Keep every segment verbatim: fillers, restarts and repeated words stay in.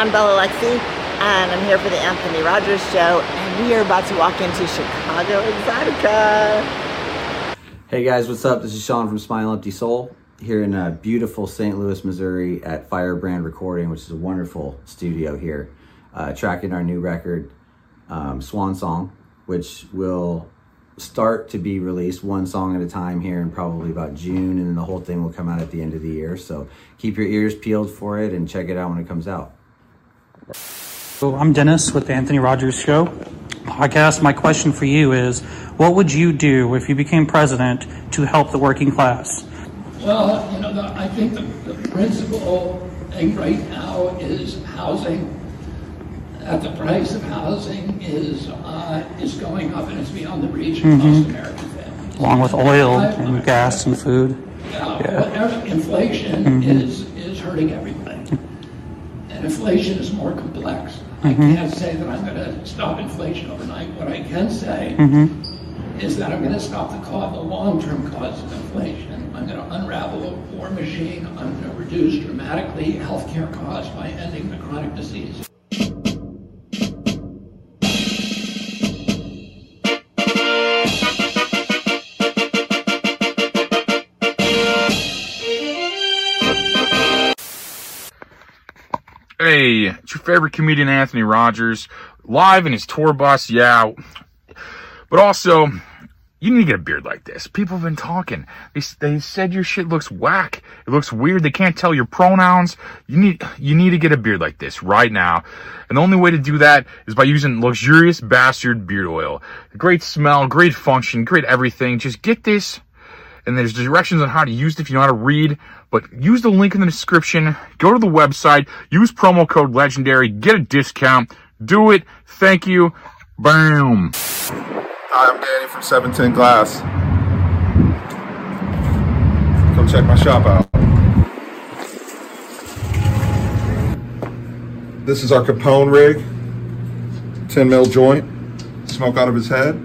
I'm Bella Lexi, and I'm here for the Anthony Rogers Show, and we are about to walk into Chicago Exotica. Hey guys, what's up? This is Sean from Smile Empty Soul, here in uh, beautiful Saint Louis, Missouri at Firebrand Recording, which is a wonderful studio here, uh, tracking our new record, um, Swan Song, which will start to be released one song at a time here in probably about June, and then the whole thing will come out at the end of the year. So keep your ears peeled for it and check it out when it comes out. So I'm Dennis with the Anthony Rogers Show podcast. My question for you is, what would you do if you became president to help the working class? Well, you know, the, I think the, the principal thing right now is housing. That the price of housing is uh, is going up, and it's beyond the reach of Mm-hmm. most American families. Along with oil I- and I- gas and food. Yeah, Yeah. whatever- inflation Mhm. is is hurting everybody, and inflation is more complex. I Mhm. can't say that I'm going to stop inflation overnight. What I can say Mm-hmm. is that I'm going to stop the cause, the long-term cause of inflation. I'm going to unravel a war machine. I'm going to reduce dramatically healthcare costs by ending the chronic disease. Hey, it's your favorite comedian, Anthony Rogers, live in his tour bus, yeah. But also, you need to get a beard like this. People have been talking. They, they said your shit looks whack. It looks weird. They can't tell your pronouns. You need, you need to get a beard like this right now. And the only way to do that is by using Luxurious Bastard Beard Oil. Great smell, great function, great everything. Just get this. And there's directions on how to use it if you know how to read. But use the link in the description. Go to the website. Use promo code LEGENDARY. Get a discount. Do it. Thank you. Boom. Hi, I'm Danny from seven ten Glass. Come check my shop out. This is our Capone rig. ten mil joint. Smoke out of his head.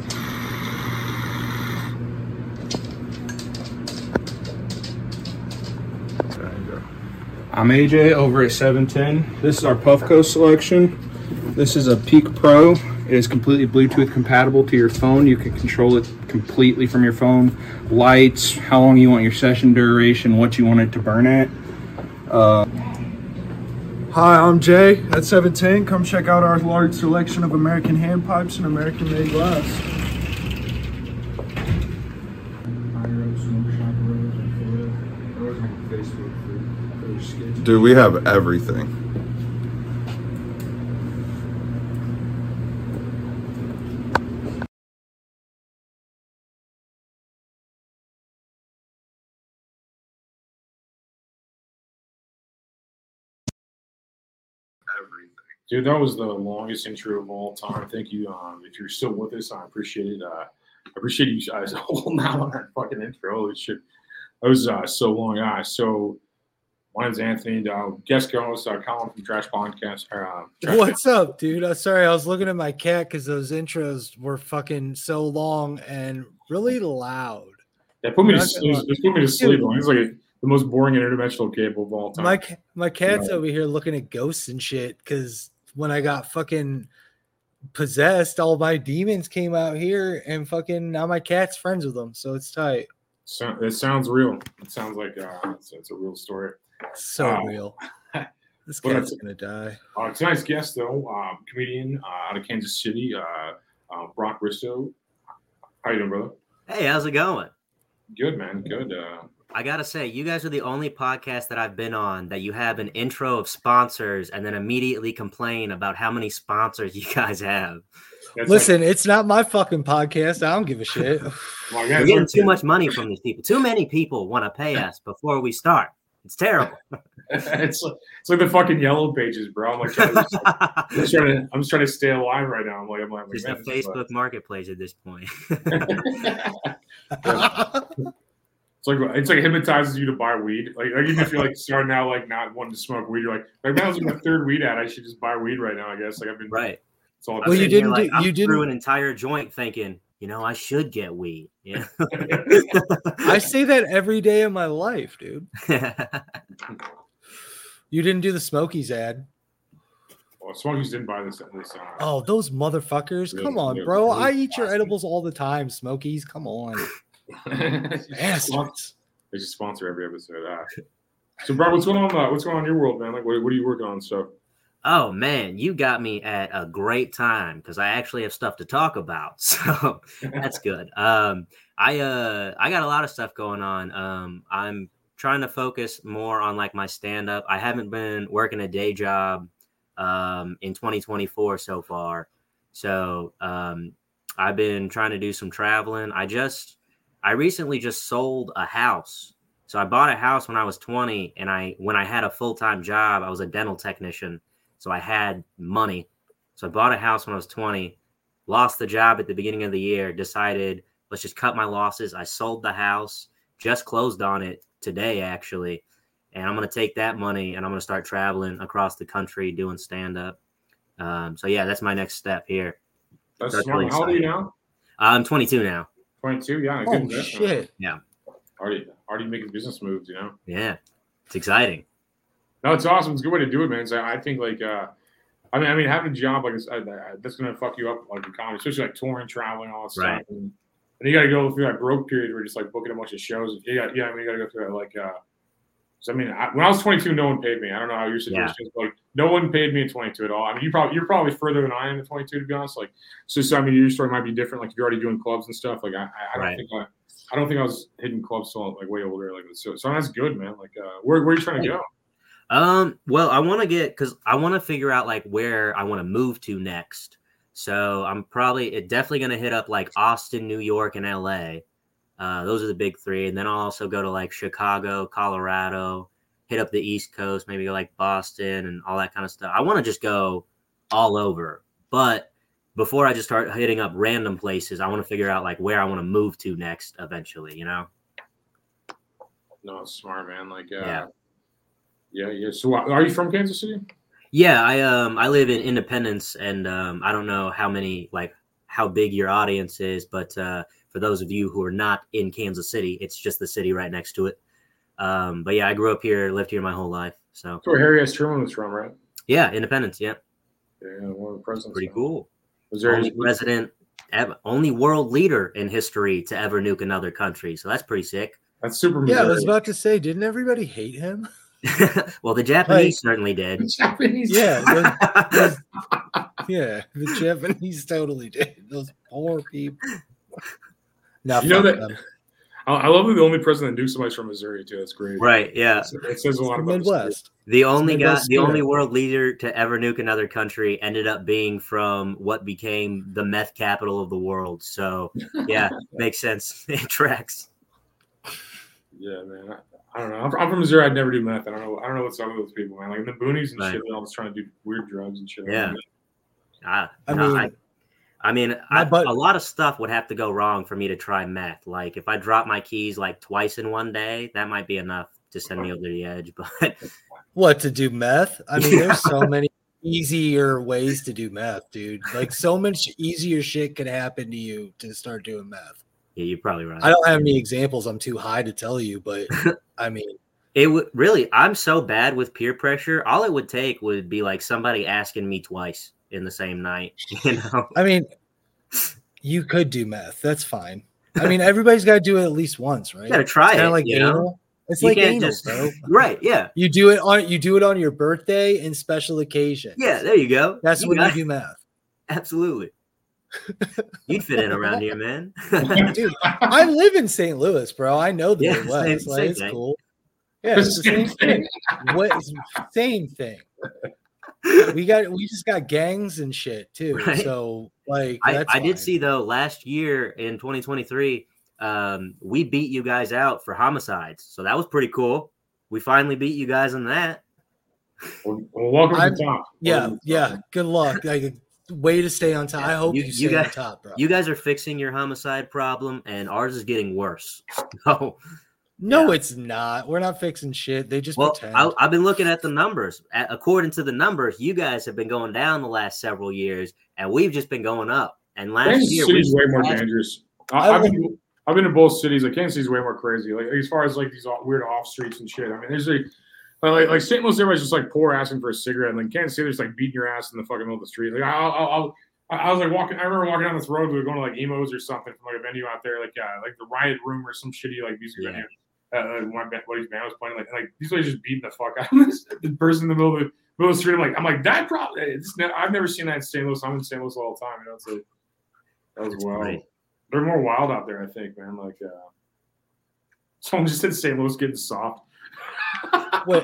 I'm A J over at seven ten. This is our Puffco selection. This is a Peak Pro. It is completely Bluetooth compatible to your phone. You can control it completely from your phone. Lights, how long you want your session duration, what you want it to burn at. Uh, Hi, I'm Jay at seven ten. Come check out our large selection of American hand pipes and American made glass. Dude, we have everything. Dude, that was the longest intro of all time. Thank you. Um, if you're still with us, I appreciate it. Uh, I appreciate you guys holding out on that fucking intro. Holy shit. That was uh, so long. Uh, so, my name's Anthony. Uh, guest co-host, uh, Colin from Trash Podcast. Uh, Trash What's up, dude? I'm sorry. I was looking at my cat because those intros were fucking so long and really loud. That put me to, Not it gonna was, lie. it put me to sleep. It was like a, the most boring interdimensional cable of all time. My ca- my cat's Yeah. over here looking at ghosts and shit because when I got fucking possessed, all my demons came out here and fucking now my cat's friends with them. So it's tight. So, it sounds real. It sounds like uh, it's, it's a real story. So Uh, real. This but cat's it's- gonna die. Uh, tonight's guest, though, um, comedian uh, out of Kansas City, uh, uh, Brock Bristow. How you doing, brother? Hey, how's it going? Good, man. Good. Uh, I gotta say, you guys are the only podcast that I've been on that you have an intro of sponsors and then immediately complain about how many sponsors you guys have. that's Listen, it's not my fucking podcast. I don't give a shit. like, well, yeah, We're it's getting like- too much money from these people. Too many people want to pay us before we start. It's terrible. it's like, it's like the fucking yellow pages, bro. I'm like, trying to, I'm just trying to, I'm just trying to stay alive right now. I'm like, I'm like, Just man, a this is Facebook marketplace at this point. It's like it's like it hypnotizes you to buy weed. Like, like even if you're like starting out like not wanting to smoke weed, you're like, like that was like my third weed ad. I should just buy weed right now. I guess like I've been Right. It's all I'm Well, you sitting here didn't like, do- I'm you didn't- through an entire joint thinking, you know, I should get weed. Yeah. I say that every day of my life, dude. You didn't do the Smokies ad. Well, Smokies didn't buy this. this uh, Oh, those motherfuckers! Yeah, Come on, yeah, bro. yeah. I eat your edibles all the time, Smokies. Come on. Bastards. They just sponsor every episode. Uh, so, bro, what's going on? Uh, what's going on in your world, man? Like, what, what are you working on? So, Oh man, you got me at a great time because I actually have stuff to talk about. So that's good. Um, I uh, I got a lot of stuff going on. Um, I'm trying to focus more on like my stand up. I haven't been working a day job um, in twenty twenty-four so far. So um, I've been trying to do some traveling. I just I recently just sold a house. So I bought a house when I was twenty, and I when I had a full-time job, I was a dental technician. So I had money. So I bought a house when I was twenty, lost the job at the beginning of the year, decided, let's just cut my losses. I sold the house, just closed on it today, actually. And I'm going to take that money and I'm going to start traveling across the country doing stand-up. Um, so, yeah, that's my next step here. that's That's smart. really How old are you exciting. now? I'm twenty-two now. twenty-two. Yeah. Good Oh investment. shit! Yeah. Already, already making business moves. You know. Yeah. It's exciting. No, it's awesome. It's a good way to do it, man. So I think like, uh, I mean, I mean, having a job like this, uh, that's gonna fuck you up like in comedy, especially like touring, traveling, all that stuff. Right. And, and you got to go through that broke period where you're just like booking a bunch of shows. Yeah, yeah. I mean, you got to go through that like. Uh, so I mean, I, when I was twenty-two, no one paid me. I don't know how your situation is, but like no one paid me at twenty-two at all. I mean, you probably you're probably further than I am at twenty-two, to be honest. Like, so, so I mean, your story might be different. Like, if you're already doing clubs and stuff. Like, I, I, I don't Right. think I, I don't think I was hitting clubs till like way older. Like, so, so that's good, man. Like, uh, where where are you trying to go? Um, well, I want to get, because I want to figure out like where I want to move to next. So I'm probably it definitely going to hit up like Austin, New York, and L A. Uh, those are the big three. And then I'll also go to like Chicago, Colorado, hit up the East Coast, maybe go like Boston and all that kind of stuff. I want to just go all over. But before I just start hitting up random places, I want to figure out like where I want to move to next eventually, you know? No, it's smart, man. Like, uh, Yeah. yeah, yeah. So, uh, are you from Kansas City? Yeah, I um I live in Independence, and um I don't know how many like how big your audience is, but uh, for those of you who are not in Kansas City, it's just the city right next to it. Um, but yeah, I grew up here, lived here my whole life. So That's where Harry S. Truman was from, right? yeah, Independence. Yeah, Yeah, one of the presidents. pretty cool. Was there Only president, ever, only world leader in history to ever nuke another country. So that's pretty sick. That's super. Yeah, I was Missouri. about to say, didn't everybody hate him? Well, the Japanese Like- certainly did. Japanese. Yeah, the, the- yeah, the Japanese totally did. Those poor people. Now, You know fuck that- them. I, I love that the only president that nukes somebody's from Missouri too. That's great. Right? Yeah. It says a lot The about the state. Midwest. The only It's guy, Midwest the only spirit. world leader to ever nuke another country ended up being from what became the meth capital of the world. So, yeah, makes sense. It tracks. Yeah, man. I, I don't know. I'm, I'm from Missouri. I'd never do meth. I don't know. I don't know what's up with those people, man. Like in the boonies and Right. shit, they're all just trying to do weird drugs and shit. Yeah. I, I no, mean- I, I mean, My I, butt- a lot of stuff would have to go wrong for me to try meth. Like if I drop my keys like twice in one day, that might be enough to send me over the edge. But What, to do meth? I mean, there's so many easier ways to do meth, dude. Like so much easier shit could happen to you to start doing meth. yeah, you're probably right. I don't have any examples. I'm too high to tell you, but I mean, It would really, I'm so bad with peer pressure. All it would take would be like somebody asking me twice in the same night, you know? I mean, you could do meth. That's fine. I mean, everybody's got to do it at least once, right? You gotta try Kind it, of like you know? anal. It's You like can't anal, just- bro. Right, yeah. You do it on you do it on your birthday and special occasions. Yeah, there you go. That's You when got you it. do meth. Absolutely. You'd fit in around here, man. Dude, I live in Saint Louis, bro. I know the Yeah, Midwest. same- like, same it's thing. cool. Yeah, it's the same thing. What same thing. We got we just got gangs and shit too. Right. So like I, that's I did fine. see though last year in twenty twenty-three, um, we beat you guys out for homicides, so that was pretty cool. We finally beat you guys on that. Well, well welcome I'm- to the top. Yeah, Welcome to the yeah. top. Good luck. Like way to stay on top. I hope You- you, you stay got- on top, bro. You guys are fixing your homicide problem, and ours is getting worse. So, no, it's not. We're not fixing shit. They just well, pretend. I, I've been looking at the numbers. A- According to the numbers, you guys have been going down the last several years, and we've just been going up. And last Kansas year, City's we way more last- dangerous. I, I I've would- been I've been to both cities. Like Kansas City's way more crazy. Like as far as like these all, weird off streets and shit. I mean, there's like Like, like Saint Louis, everybody's just like poor asking for a cigarette, and then Kansas City, just like beating your ass in the fucking middle of the street. Like I'll, I'll, I'll I was like walking. I remember walking down this road. We were going to like emos or something from like a venue out there, like uh, like the Riot Room or some shitty like music Yeah. venue. Uh, my buddy's band was playing. Like like these guys just beating the fuck out of this the person in the middle of the middle of the street. I'm like I'm like that probably. It's ne- I've never seen that in Saint Louis. I'm in Saint Louis all the time. You know, it's like that was That's wild. great. They're more wild out there, I think, man. Like uh, someone just said Saint Louis getting soft. Wait,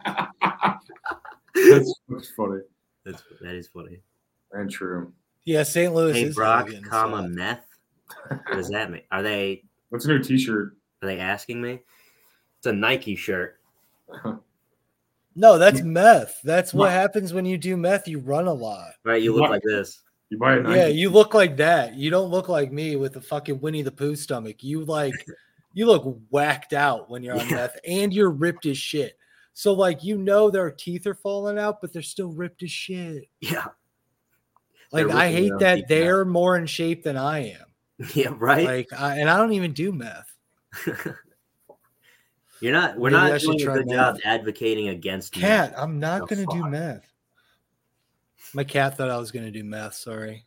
That's, that's funny That's that is funny. and true. yeah, Saint Louis Hey is Brock, getting comma soft. meth. What does that mean? Are they What's a new T-shirt? are they asking me? It's a Nike shirt. No, that's meth. That's what What? happens when you do meth. You run a lot. Right? You look What? like this. You buy a Nike? Yeah, you look like that. You don't look like me with a fucking Winnie the Pooh stomach. You like, you look whacked out when you're on Yeah. meth, and you're ripped as shit. So like, you know, their teeth are falling out, but they're still ripped as shit. Yeah. Like, They're I ripping hate their own that teeth out. they're more in shape than I am. Yeah, right? Like, I, and I don't even do meth. You're not we're Maybe I not should doing a try good meth. job advocating against Cat, meth. I'm not Oh, gonna do fuck. meth. My cat thought I was gonna do meth. Sorry,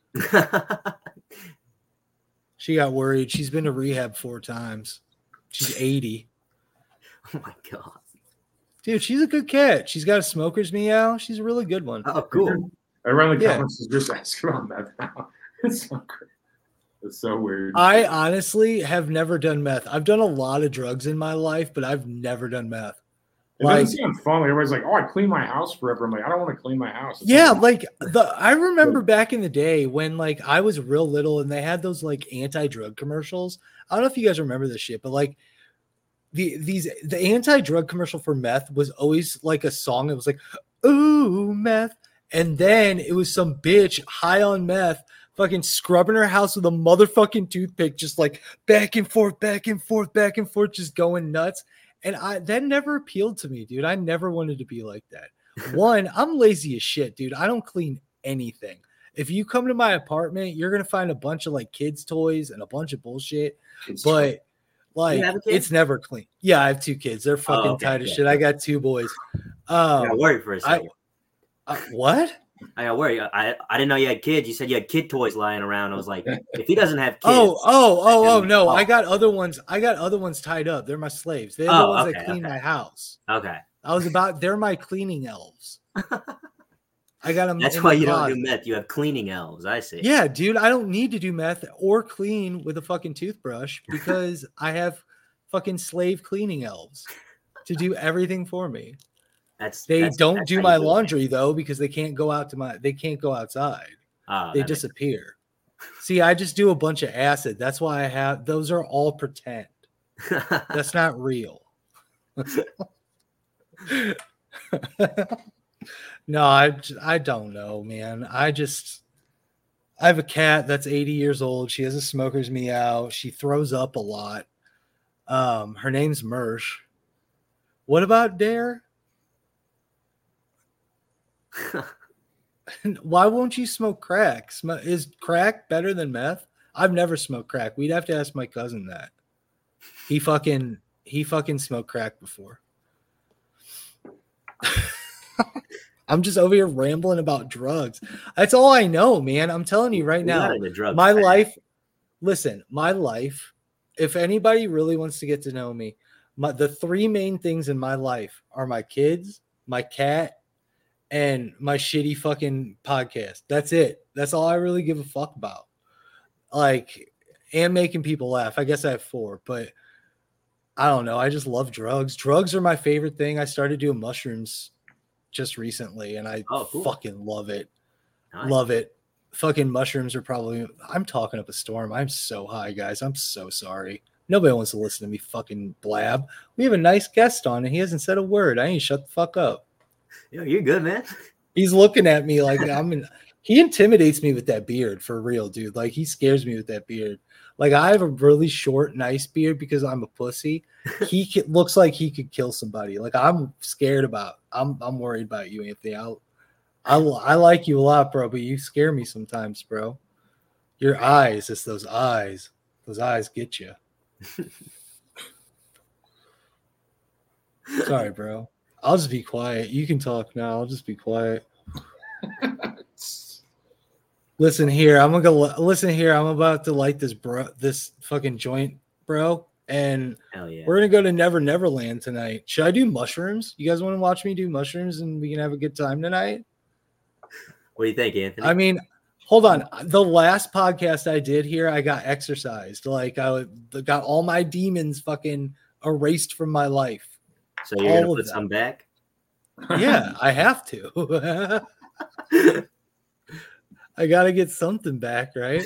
she got worried. She's been to rehab four times. She's eighty. Oh my god. Dude, she's a good cat. She's got a smoker's meow. She's a really good one. Oh, cool. Everyone in the Yeah. comments is just asking about meth now. It's so great. It's so weird. I honestly have never done meth. I've done a lot of drugs in my life, but I've never done meth. It Like, doesn't seem fun. Like everybody's like, "Oh, I clean my house forever." I'm like, I don't want to clean my house. It's yeah, like, like the I remember back in the day when like I was real little and they had those like anti-drug commercials. I don't know if you guys remember this shit, but like the these the anti-drug commercial for meth was always like a song. It was like, ooh, meth. And then it was some bitch high on meth, fucking scrubbing her house with a motherfucking toothpick, just like back and forth, back and forth, back and forth, just going nuts. And I that never appealed to me, dude. I never wanted to be like that. One, I'm lazy as shit, dude. I don't clean anything. If you come to my apartment, you're gonna find a bunch of like kids' toys and a bunch of bullshit. it's But like You have a kid? it's never clean. Yeah, I have two kids. They're fucking okay, tight as yeah, shit. I got two boys. Um I got worried for a I, second. uh, what? I got worried. I, I didn't know you had kids. You said you had kid toys lying around. I was like, if he doesn't have kids. Oh, oh, oh, oh then- no. oh. I got other ones. I got other ones tied up. They're my slaves. They're the Oh, ones okay, that clean okay. my house. Okay. I was about they're my cleaning elves. I got them. That's in why the you don't closet. do meth. You have cleaning elves. I see. Yeah, dude, I don't need to do meth or clean with a fucking toothbrush because I have fucking slave cleaning elves to do everything for me. That's They that's- don't that's do how my you it. laundry though because they can't go out to my they can't go outside. Oh, They that makes- disappear. See, I just do a bunch of acid. That's why I have those are all pretend. That's not real. No, I j- I don't know, man. I just I have a cat that's eighty years old. She has a smoker's meow. She throws up a lot. Um, her name's Mersh. What about Dare? Why won't you smoke crack? Sm- Is crack better than meth? I've never smoked crack. We'd have to ask my cousin that. He fucking he fucking smoked crack before. I'm just over here rambling about drugs. That's all I know, man. I'm telling you right You're now. not into drugs, My man. life, listen, my life, if anybody really wants to get to know me, my, the three main things in my life are my kids, my cat, and my shitty fucking podcast. That's it. That's all I really give a fuck about. Like, and making people laugh. I guess I have four, but I don't know. I just love drugs. Drugs are my favorite thing. I started doing mushrooms just recently, and I Oh, cool. fucking love it. Nice. Love it. Fucking mushrooms are probably. I'm talking up a storm. I'm so high, guys. I'm so sorry. Nobody wants to listen to me fucking blab. We have a nice guest on, and he hasn't said a word. I ain't shut the fuck up. Yo, you're good, man. He's looking at me like I'm in. He intimidates me with that beard for real, dude. Like he scares me with that beard. Like I have a really short, nice beard because I'm a pussy. He c- looks like he could kill somebody. Like I'm scared about. I'm I'm worried about you, Anthony. I, I I like you a lot, bro, but you scare me sometimes, bro. Your eyes, it's those eyes. Those eyes get you. Sorry, bro. I'll just be quiet. You can talk now. I'll just be quiet. Listen here. I'm gonna go. Listen here. I'm about to light this bro. This fucking joint, bro. And Hell yeah. we're gonna go to Never Neverland tonight. Should I do mushrooms? You guys want to watch me do mushrooms and we can have a good time tonight? What do you think, Anthony? I mean, hold on. The last podcast I did here, I got exercised. Like I got all my demons fucking erased from my life. So you're all gonna of put them. some back? Yeah, I have to. I gotta get something back, right?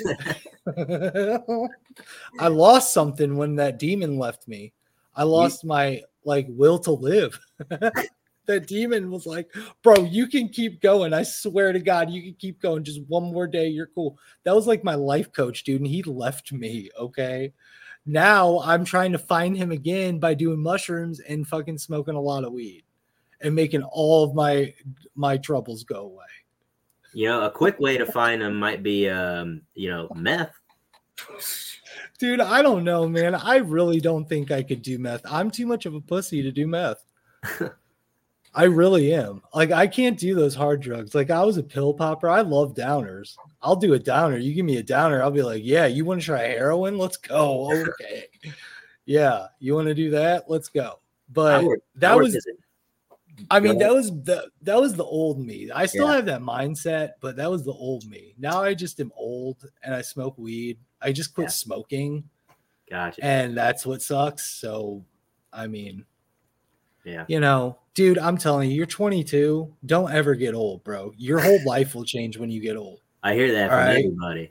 I lost something when that demon left me. I lost my like will to live. That demon was like, bro, you can keep going. I swear to God, you can keep going. Just one more day, you're cool. That was like my life coach, dude, and he left me. Okay. Now I'm trying to find him again by doing mushrooms and fucking smoking a lot of weed and making all of my my troubles go away. You know, a quick way to find them might be, um, you know, meth. Dude, I don't know, man. I really don't think I could do meth. I'm too much of a pussy to do meth. I really am. Like, I can't do those hard drugs. Like, I was a pill popper. I love downers. I'll do a downer. You give me a downer, I'll be like, yeah, you want to try heroin? Let's go. Okay. Yeah. You want to do that? Let's go. But Howard, that Howard was, visit. I mean, Go that ahead. was the, that was the old me. I still Yeah. have that mindset, but that was the old me. Now I just am old and I smoke weed. I just quit Yeah. smoking. Gotcha. And that's what sucks. So, I mean, Yeah. you know, dude, I'm telling you, you're twenty-two. Don't ever get old, bro. Your whole life will change when you get old. I hear that All from right? everybody.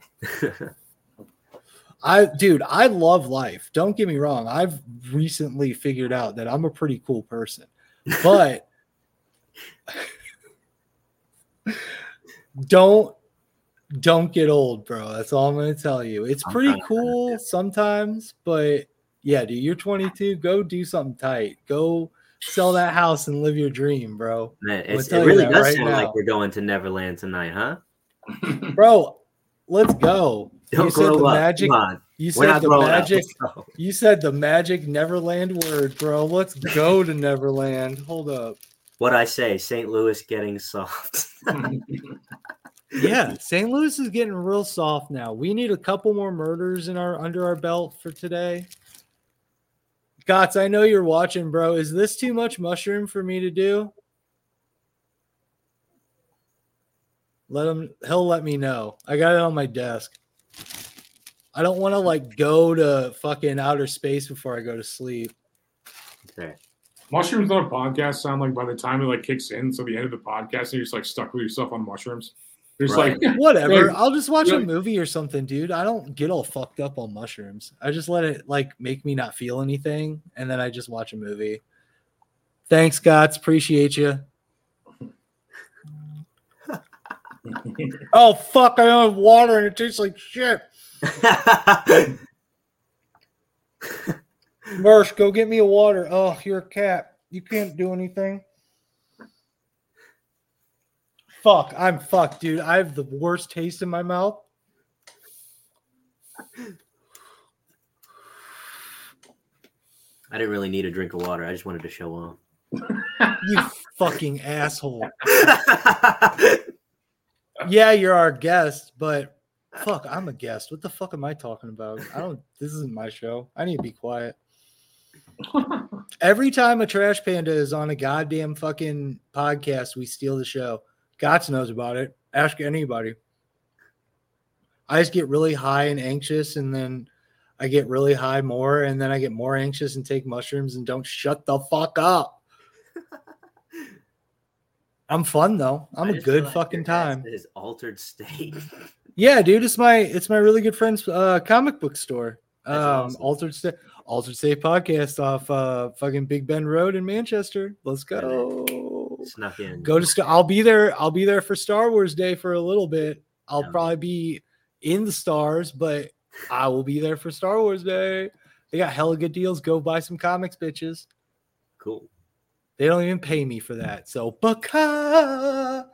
I, dude, I love life. Don't get me wrong. I've recently figured out that I'm a pretty cool person, but don't, don't get old, bro. That's all I'm going to tell you. It's I'm pretty trying to cool sometimes, but yeah, dude, you're twenty-two. Go do something tight. Go sell that house and live your dream, bro. Man, I'm it's, gonna it tell you really that does right sound now. like we're going to Neverland tonight, huh? Bro, let's go. Don't you said grow the up. magic. Come on. You We're said not the growing up. magic. Let's go. You said the magic Neverland word, bro. Let's go to Neverland. Hold up. What I say, Saint Louis getting soft. Yeah, Saint Louis is getting real soft now. We need a couple more murders in our under our belt for today. Gots, I know you're watching, bro. Is this too much mushroom for me to do? Let him. He'll let me know. I got it on my desk. I don't want to like go to fucking outer space before I go to sleep. Okay. Mushrooms on a podcast sound like by the time it like kicks in, so the end of the podcast, and you're just like stuck with yourself on mushrooms. You're just Right. like Whatever. Like, I'll just watch you're a like- movie or something, dude. I don't get all fucked up on mushrooms. I just let it like make me not feel anything, and then I just watch a movie. Thanks, Gots. Appreciate you. Oh fuck! I don't have water and it tastes like shit. Mersh, go get me a water. Oh, you're a cat. You can't do anything. Fuck, I'm fucked, dude. I have the worst taste in my mouth. I didn't really need a drink of water. I just wanted to show off. You fucking asshole. Yeah, you're our guest, but fuck, I'm a guest. What the fuck am I talking about? I don't, this isn't my show. I need to be quiet. Every time a Trash Panda is on a goddamn fucking podcast, we steal the show. Gots knows about it. Ask anybody. I just get really high and anxious, and then I get really high more, and then I get more anxious and take mushrooms and don't shut the fuck up. I'm fun though. I'm I a just feel good like fucking your ass time. is altered state. Yeah, dude, it's my it's my really good friend's uh, comic book store. That's Um, awesome. Altered State Altered State podcast off uh, fucking Big Ben Road in Manchester. Let's go. Snuck in. Go to Star. I'll be there. I'll be there for Star Wars Day for a little bit. I'll Yeah. probably be in the stars, but I will be there for Star Wars Day. They got hella good deals. Go buy some comics, bitches. Cool. They don't even pay me for that. So, baka.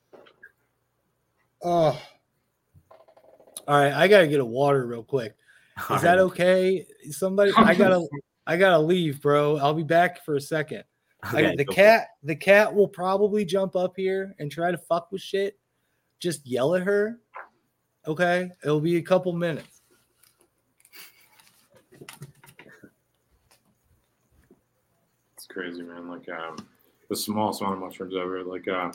Oh. All right, I gotta get a water real quick. Is All that right. okay? Somebody, I gotta, I gotta leave, bro. I'll be back for a second. Okay, Okay, the go for cat, the cat will probably jump up here and try to fuck with shit. Just yell at her. Okay, it'll be a couple minutes. It's crazy, man. Like um, the smallest amount of mushrooms ever. Like, uh,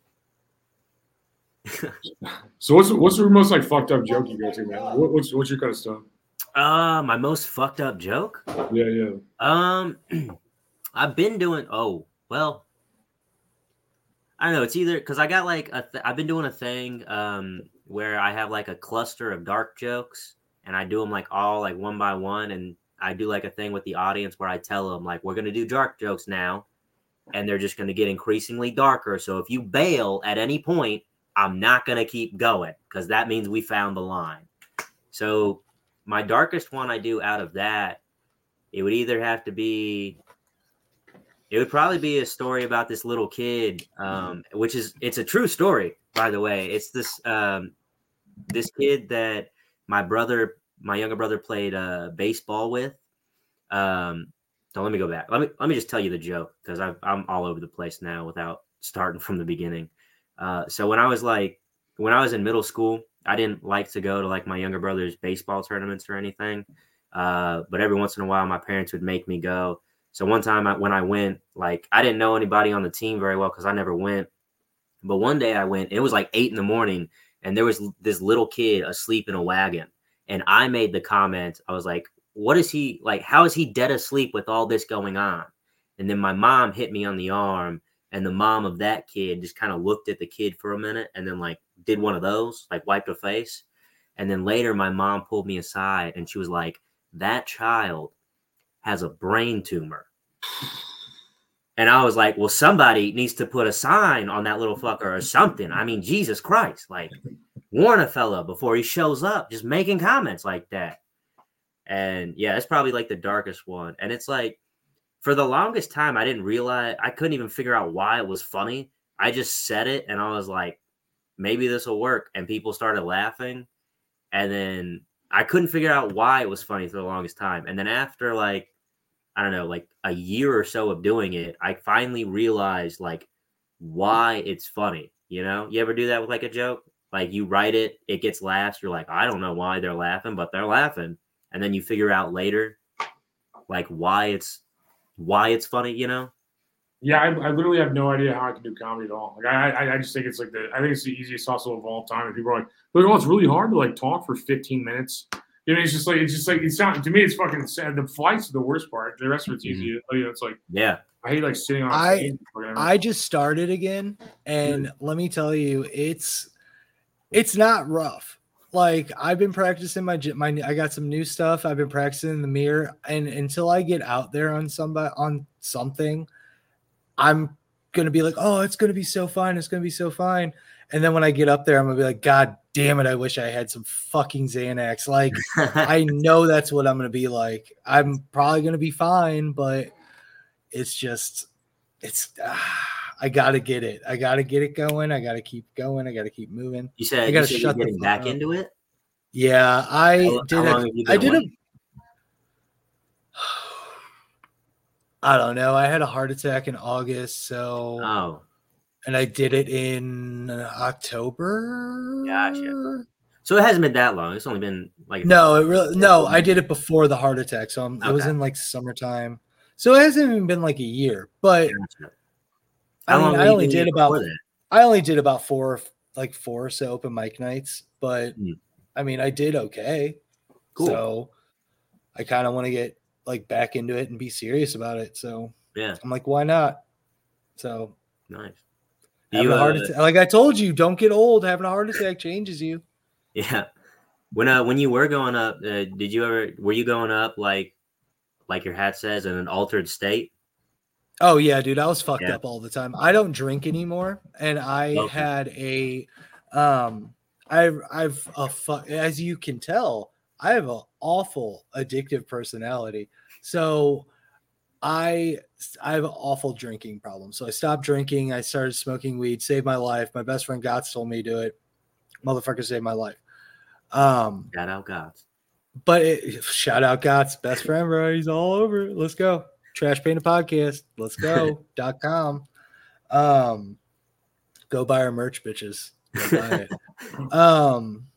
so what's what's the most like fucked up joke you go to, man? What, what's what's your kind of stuff? Uh, my most fucked up joke? Yeah, yeah. Um, I've been doing. Oh, well, I don't know. It's either because I got like a. Th- I've been doing a thing um where I have like a cluster of dark jokes, and I do them like all like one by one, and I do like a thing with the audience where I tell them like we're gonna do dark jokes now, and they're just gonna get increasingly darker. So if you bail at any point, I'm not gonna keep going because that means we found the line. So my darkest one I do out of that, it would either have to be. It would probably be a story about this little kid, um, which is it's a true story, by the way. It's this um, this kid that my brother, my younger brother, played uh, baseball with. Um, so let me go back. Let me let me just tell you the joke because I'm all over the place now without starting from the beginning. Uh, so when I was like when I was in middle school, I didn't like to go to like my younger brother's baseball tournaments or anything. Uh, but every once in a while, my parents would make me go. So one time I, when I went, like I didn't know anybody on the team very well because I never went. But one day I went, it was like eight in the morning and there was this little kid asleep in a wagon. And I made the comment, I was like, what is he like? How is he dead asleep with all this going on? And then my mom hit me on the arm and the mom of that kid just kind of looked at the kid for a minute and then like did one of those, like wiped her face. And then later my mom pulled me aside and she was like, that child has a brain tumor. And I was like, well, somebody needs to put a sign on that little fucker or something. I mean, Jesus Christ, like warn a fella before he shows up, just making comments like that. And yeah, it's probably like the darkest one. And it's like, for the longest time, I didn't realize, I couldn't even figure out why it was funny. I just said it and I was like, maybe this will work. And people started laughing. And then I couldn't figure out why it was funny for the longest time. And then after like, I don't know, like a year or so of doing it, I finally realized like why it's funny. You know, you ever do that with like a joke? Like you write it, it gets laughs. You're like, I don't know why they're laughing, but they're laughing. And then you figure out later, like why it's why it's funny. You know? Yeah, I, I literally have no idea how I can do comedy at all. Like I, I, I just think it's like the I think it's the easiest hustle of all time. And people are like, look, oh, it's really hard to like talk for fifteen minutes. You know, it's just like it's just like it's not to me. It's fucking sad. The flight's the worst part. The rest of it's easy. Mm-hmm. You know, it's like yeah. I hate like sitting on. I I just started again, and mm-hmm. let me tell you, it's it's not rough. Like I've been practicing my my. I got some new stuff. I've been practicing in the mirror, and until I get out there on somebody on something, I'm gonna be like, oh, it's gonna be so fine. It's gonna be so fine. And then when I get up there, I'm gonna be like, God damn it, I wish I had some fucking Xanax. Like, I know that's what I'm gonna be like. I'm probably gonna be fine, but it's just, it's, ah, I gotta get it. I gotta get it going. I gotta keep going. I gotta keep moving. You said I gotta you said shut you're getting back up. into it. Yeah, I how, did. How a, I did away? a. I don't know. I had a heart attack in August, so. Oh. And I did it in October. Gotcha. So it hasn't been that long. It's only been like no, it really no. I did it before the heart attack, so I'm, okay. It was in like summertime. So it hasn't even been like a year. But gotcha. I mean, I only did about that? I only did about four, like four or so open mic nights. But mm. I mean, I did okay. Cool. So I kind of want to get like back into it and be serious about it. So yeah, I'm like, why not? So nice. Having you, a heart uh, attack, like I told you, don't get old. Having a heart attack changes you. Yeah. When uh when you were going up, uh, did you ever were you going up like like your hat says in an altered state? Oh yeah, dude, I was fucked yeah. up all the time. I don't drink anymore, and I okay. had a um I've I've a fu- as you can tell, I have an awful addictive personality. So I I have an awful drinking problem. So I stopped drinking. I started smoking weed. Saved my life. My best friend Gotts told me to do it. Motherfucker saved my life. Um, shout out Gotts. But it, shout out Gotts, best friend, bro. He's all over it. Let's go. Trash Painted Podcast. Let's go. dot com. Um, go buy our merch, bitches. Go buy it. um,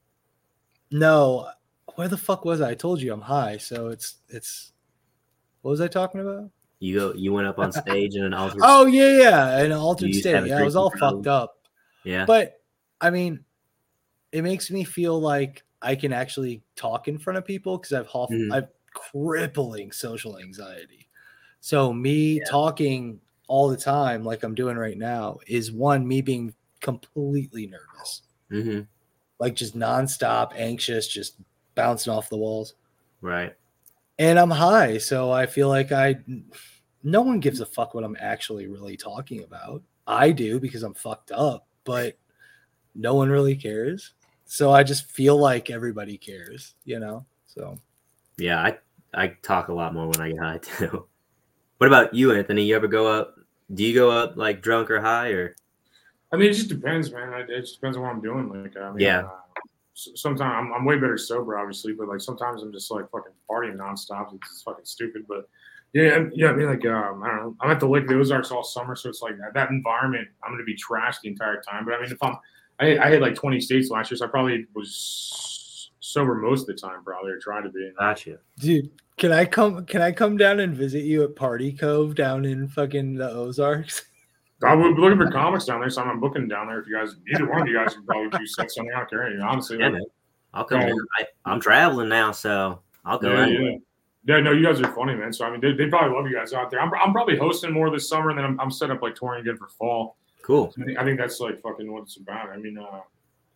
no, where the fuck was I? I told you I'm high, so it's it's. What was I talking about? You go. You went up on stage in an altered. Oh yeah, yeah, an altered You used to have state. a Yeah, I was all drinking problem. fucked up. Yeah. But I mean, it makes me feel like I can actually talk in front of people because I've half, Mhm. I've crippling social anxiety. So me Yeah. talking all the time, like I'm doing right now, is one me being completely nervous, Mm-hmm. like just nonstop anxious, just bouncing off the walls. Right. And I'm high, so I feel like I. No one gives a fuck what I'm actually really talking about. I do because I'm fucked up, but no one really cares. So I just feel like everybody cares, you know? So Yeah, I I talk a lot more when I get high too. What about you, Anthony? You ever go up? Do you go up like drunk or high or? I mean, it just depends, man. It just depends on what I'm doing. Like, I mean, Yeah. uh, sometimes I'm, I'm way better sober, obviously, but like sometimes I'm just like fucking partying nonstop. It's just fucking stupid, but yeah, yeah. I mean, like, um, I don't know. I'm at the Lake of the Ozarks all summer, so it's like that, that environment. I'm gonna be trashed the entire time. But I mean, if I'm, I, I had like twenty states last year, so I probably was sober most of the time, probably, or trying to be. Gotcha. dude, can I come can I come down and visit you at Party Cove down in fucking the Ozarks? I would be looking for comics down there, so I'm booking down there. If you guys, either one of you guys can probably do set something out there. Honestly, Yeah, like, man. I'll come. Yeah. down. I, I'm traveling now, so I'll go. Yeah, anyway. yeah. Yeah, no, you guys are funny, man. So I mean, they, they probably love you guys out there. I'm, I'm probably hosting more this summer, and then I'm, I'm set up like touring again for fall. Cool. I think, I think that's like fucking what it's about. I mean, uh,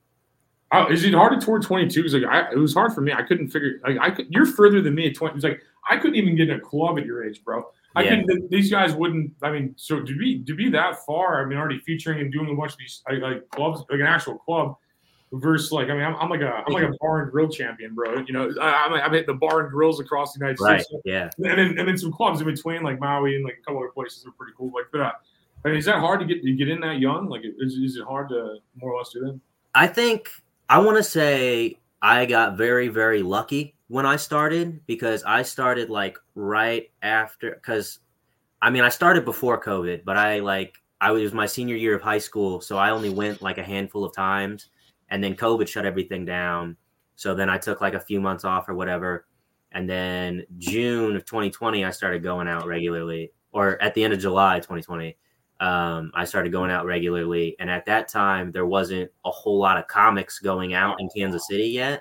I, is it hard to tour twenty-two? Because like, I, it was hard for me. I couldn't figure. Like, I could, you're further than me at twenty. It's like I couldn't even get in a club at your age, bro. I Yeah. couldn't. These guys wouldn't. I mean, so to be to be that far, I mean, already featuring and doing a bunch of these like, like clubs, like an actual club. Versus, like, I mean, I'm, I'm like a, I'm like a bar and grill champion, bro. You know, I, I'm, I'm at the bar and grills across the United Right. States. Yeah. And then, and then some clubs in between, like Maui and like a couple other places are pretty cool. Like, but uh, I mean, is that hard to get to get in that young? Like, is, is it hard to more or less do that? I think I want to say I got very, very lucky when I started because I started like right after. Because I mean, I started before COVID, but I like I was my senior year of high school, so I only went like a handful of times. And then COVID shut everything down. So then I took like a few months off or whatever. And then June of twenty twenty, I started going out regularly. Or at the end of July twenty twenty, um, I started going out regularly. And at that time, there wasn't a whole lot of comics going out in Kansas City yet.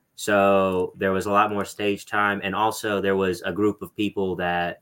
So there was a lot more stage time. And also there was a group of people that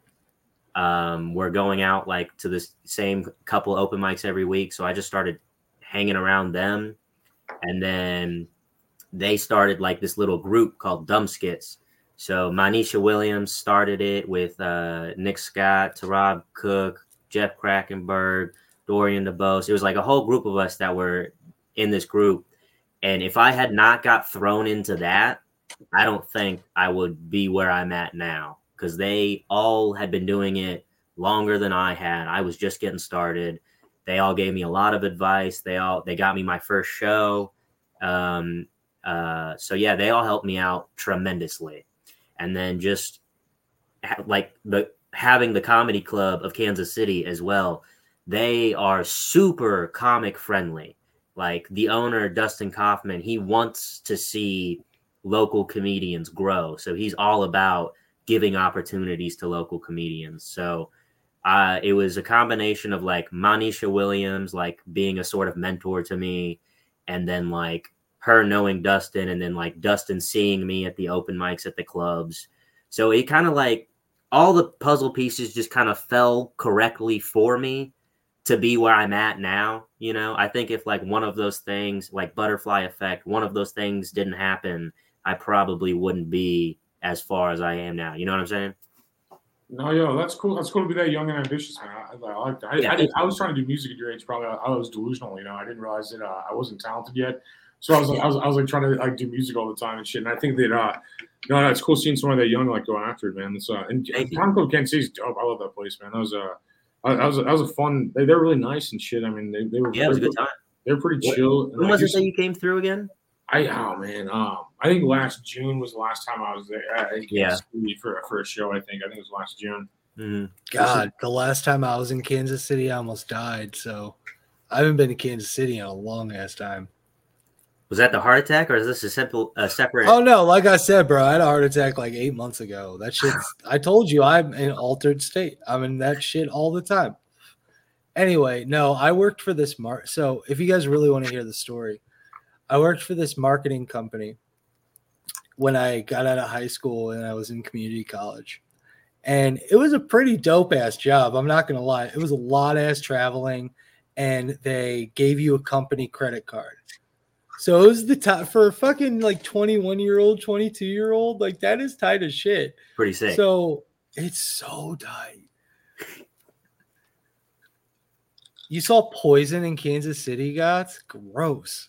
um, were going out like to the same couple open mics every week. So I just started hanging around them. And then they started like this little group called Dumb Skits. So Manisha Williams started it with uh, Nick Scott, Tarab Cook, Jeff Krakenberg, Dorian DeBose. It was like a whole group of us that were in this group. And if I had not got thrown into that, I don't think I would be where I'm at now because they all had been doing it longer than I had. I was just getting started. They all gave me a lot of advice. They all they got me my first show. Um, uh, so yeah, they all helped me out tremendously. And then just ha- like the having the comedy club of Kansas City as well. They are super comic friendly. Like the owner, Dustin Kaufman, he wants to see local comedians grow. So he's all about giving opportunities to local comedians. So Uh, it was a combination of like Manisha Williams, like being a sort of mentor to me, and then like her knowing Dustin, and then like Dustin seeing me at the open mics at the clubs. So it kind of like all the puzzle pieces just kind of fell correctly for me to be where I'm at now. You know, I think if like one of those things, like butterfly effect, one of those things didn't happen, I probably wouldn't be as far as I am now. You know what I'm saying? No, yo, that's cool. That's cool to be that young and ambitious, man. I, I like that. I, Yeah. I, did, I was trying to do music at your age. Probably, I, I was delusional. You know, I didn't realize that uh, I wasn't talented yet. So I was, like, I was, I was like trying to like do music all the time and shit. And I think that, uh, you know, it's cool seeing someone that young like go after it, man. It's uh, and Tom Club Kansas City's dope. I love that place, man. That was uh, that was that was a fun. They, they're really nice and shit. I mean, they, they were Yeah, it was a they good were- time. They were pretty What- chill. And, When like, was it you- that you came through again? I oh man, um, I think last June was the last time I was there. I, Yeah. for for a show. I think I think it was last June. Mm-hmm. God, the last time I was in Kansas City, I almost died. So I haven't been to Kansas City in a long ass time. Was that the heart attack, or is this a simple, a separate? Oh no, like I said, bro, I had a heart attack like eight months ago. That shit's. I told you, I'm in altered state. I'm in that shit all the time. Anyway, no, I worked for this mar. So if you guys really want to hear the story, I worked for this marketing company when I got out of high school and I was in community college. And it was a pretty dope ass job. I'm not going to lie. It was a lot ass traveling, and they gave you a company credit card. So it was the top for a fucking like twenty-one year old, twenty-two year old. Like that is tight as shit. Pretty sick. So it's so tight. You saw Poison in Kansas City, guys? Gross.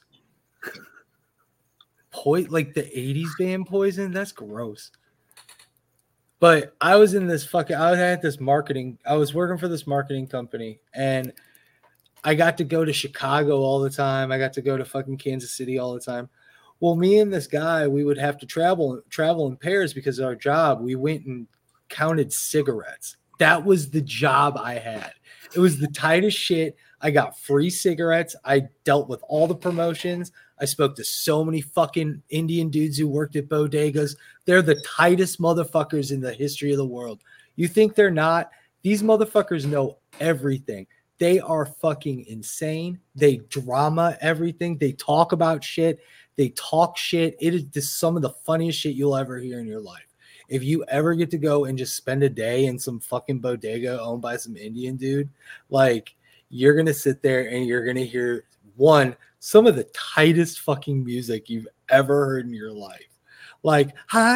Po- like the eighties band Poison? That's gross. But I was in this fucking, I had this marketing, I was working for this marketing company, and I got to go to Chicago all the time. I got to go to fucking Kansas City all the time. Well, me and this guy, we would have to travel, travel in pairs because of our job. We went and counted cigarettes. That was the job I had. It was the tightest shit. I got free cigarettes. I dealt with all the promotions. I spoke to so many fucking Indian dudes who worked at bodegas. They're the tightest motherfuckers in the history of the world. You think they're not? These motherfuckers know everything. They are fucking insane. They drama everything. They talk about shit. They talk shit. It is just some of the funniest shit you'll ever hear in your life. If you ever get to go and just spend a day in some fucking bodega owned by some Indian dude, like, you're going to sit there and you're going to hear, one, some of the tightest fucking music you've ever heard in your life. Like,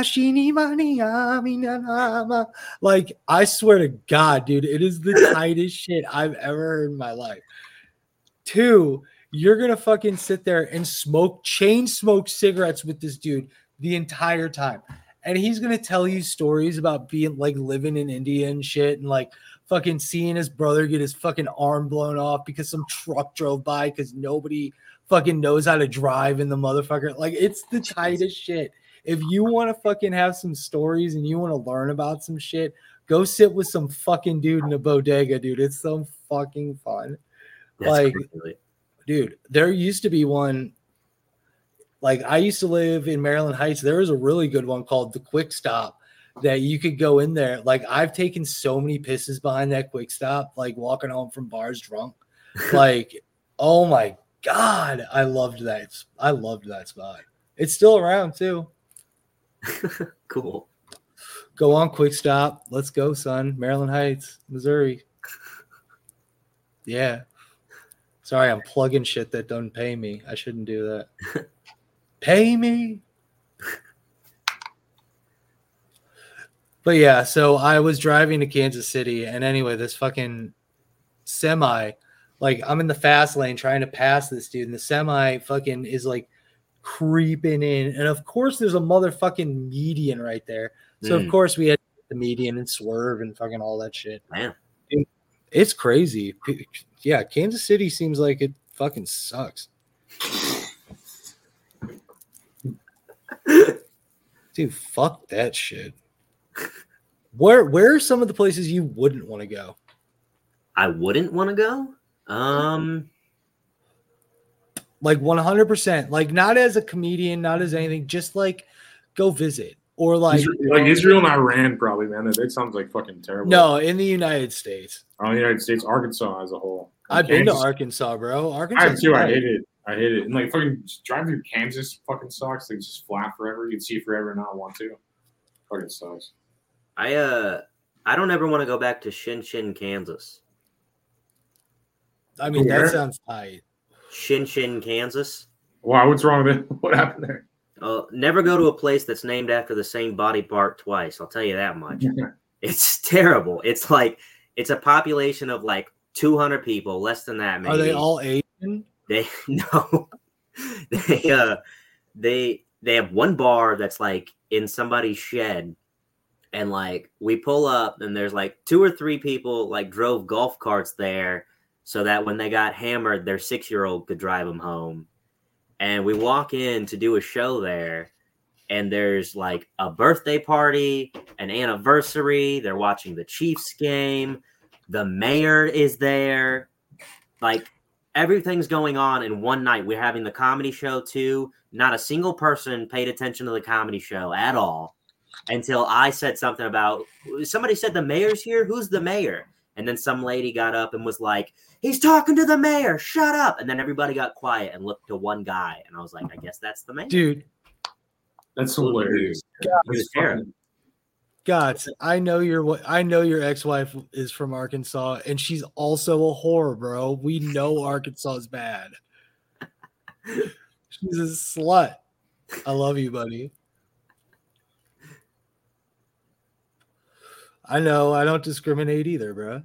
like, I swear to God, dude, it is the tightest shit I've ever heard in my life. Two, you're going to fucking sit there and smoke, chain smoke cigarettes with this dude the entire time. And he's going to tell you stories about being like living in India and shit, and like fucking seeing his brother get his fucking arm blown off because some truck drove by because nobody fucking knows how to drive in the motherfucker. Like, it's the tightest shit. If you want to fucking have some stories and you want to learn about some shit, go sit with some fucking dude in a bodega, dude. It's so fucking fun. That's like, crazy. Dude, there used to be one. Like, I used to live in Maryland Heights. There was a really good one called the Quick Stop that you could go in there. Like, I've taken so many pisses behind that Quick Stop, like walking home from bars drunk. Like, oh my God, I loved that. I loved that spot. It's still around too. Cool. Go on, Quick Stop. Let's go, son. Maryland Heights, Missouri. Yeah. Sorry, I'm plugging shit that doesn't pay me. I shouldn't do that. Pay me. But yeah, so I was driving to Kansas City, and anyway, this fucking semi, like, I'm in the fast lane trying to pass this dude, and the semi fucking is like creeping in, and of course there's a motherfucking median right there. So Mm. of course we had the median and swerve and fucking all that shit. Man, Dude, it's crazy. Yeah, Kansas City seems like it fucking sucks. Dude, fuck that shit. Where where are some of the places you wouldn't want to go? I wouldn't want to go. Um, Like one hundred percent. Like, not as a comedian, not as anything, just like go visit. Or like Israel, like Israel and Iran, probably, man. That, that sounds like fucking terrible. no, in the United States. Oh, the United States, Arkansas as a whole. I've been to Kansas- Arkansas, bro. Arkansas. I have too. I hate it. I hate it. And like fucking drive through Kansas fucking sucks. Like, it's just flat forever. You can see forever and not want to. Fucking sucks. I uh, I don't ever want to go back to Shin Shin, Kansas. I mean, Where? that sounds tight. Shin Shin, Kansas. Wow, what's wrong with it? What happened there? Uh, never go to a place that's named after the same body part twice. I'll tell you that much. It's terrible. It's like it's a population of like two hundred people, less than that. Maybe. Are they all Asian? They no, they uh, they they have one bar that's like in somebody's shed, and like we pull up, and there's like two or three people like drove golf carts there, so that when they got hammered, their six year old could drive them home. And we walk in to do a show there, and there's like a birthday party, an anniversary. They're watching the Chiefs game. The mayor is there. Like, everything's going on in one night. We're having the comedy show too. Not a single person paid attention to the comedy show at all until I said something about, somebody said the mayor's here. Who's the mayor? And then some lady got up and was like, he's talking to the mayor. Shut up. And then everybody got quiet and looked to one guy. And I was like, I guess that's the mayor. Dude. That's hilarious. God, I know your I know your ex-wife is from Arkansas, and she's also a whore, bro. We know Arkansas is bad. She's a slut. I love you, buddy. I know. I don't discriminate either, bro.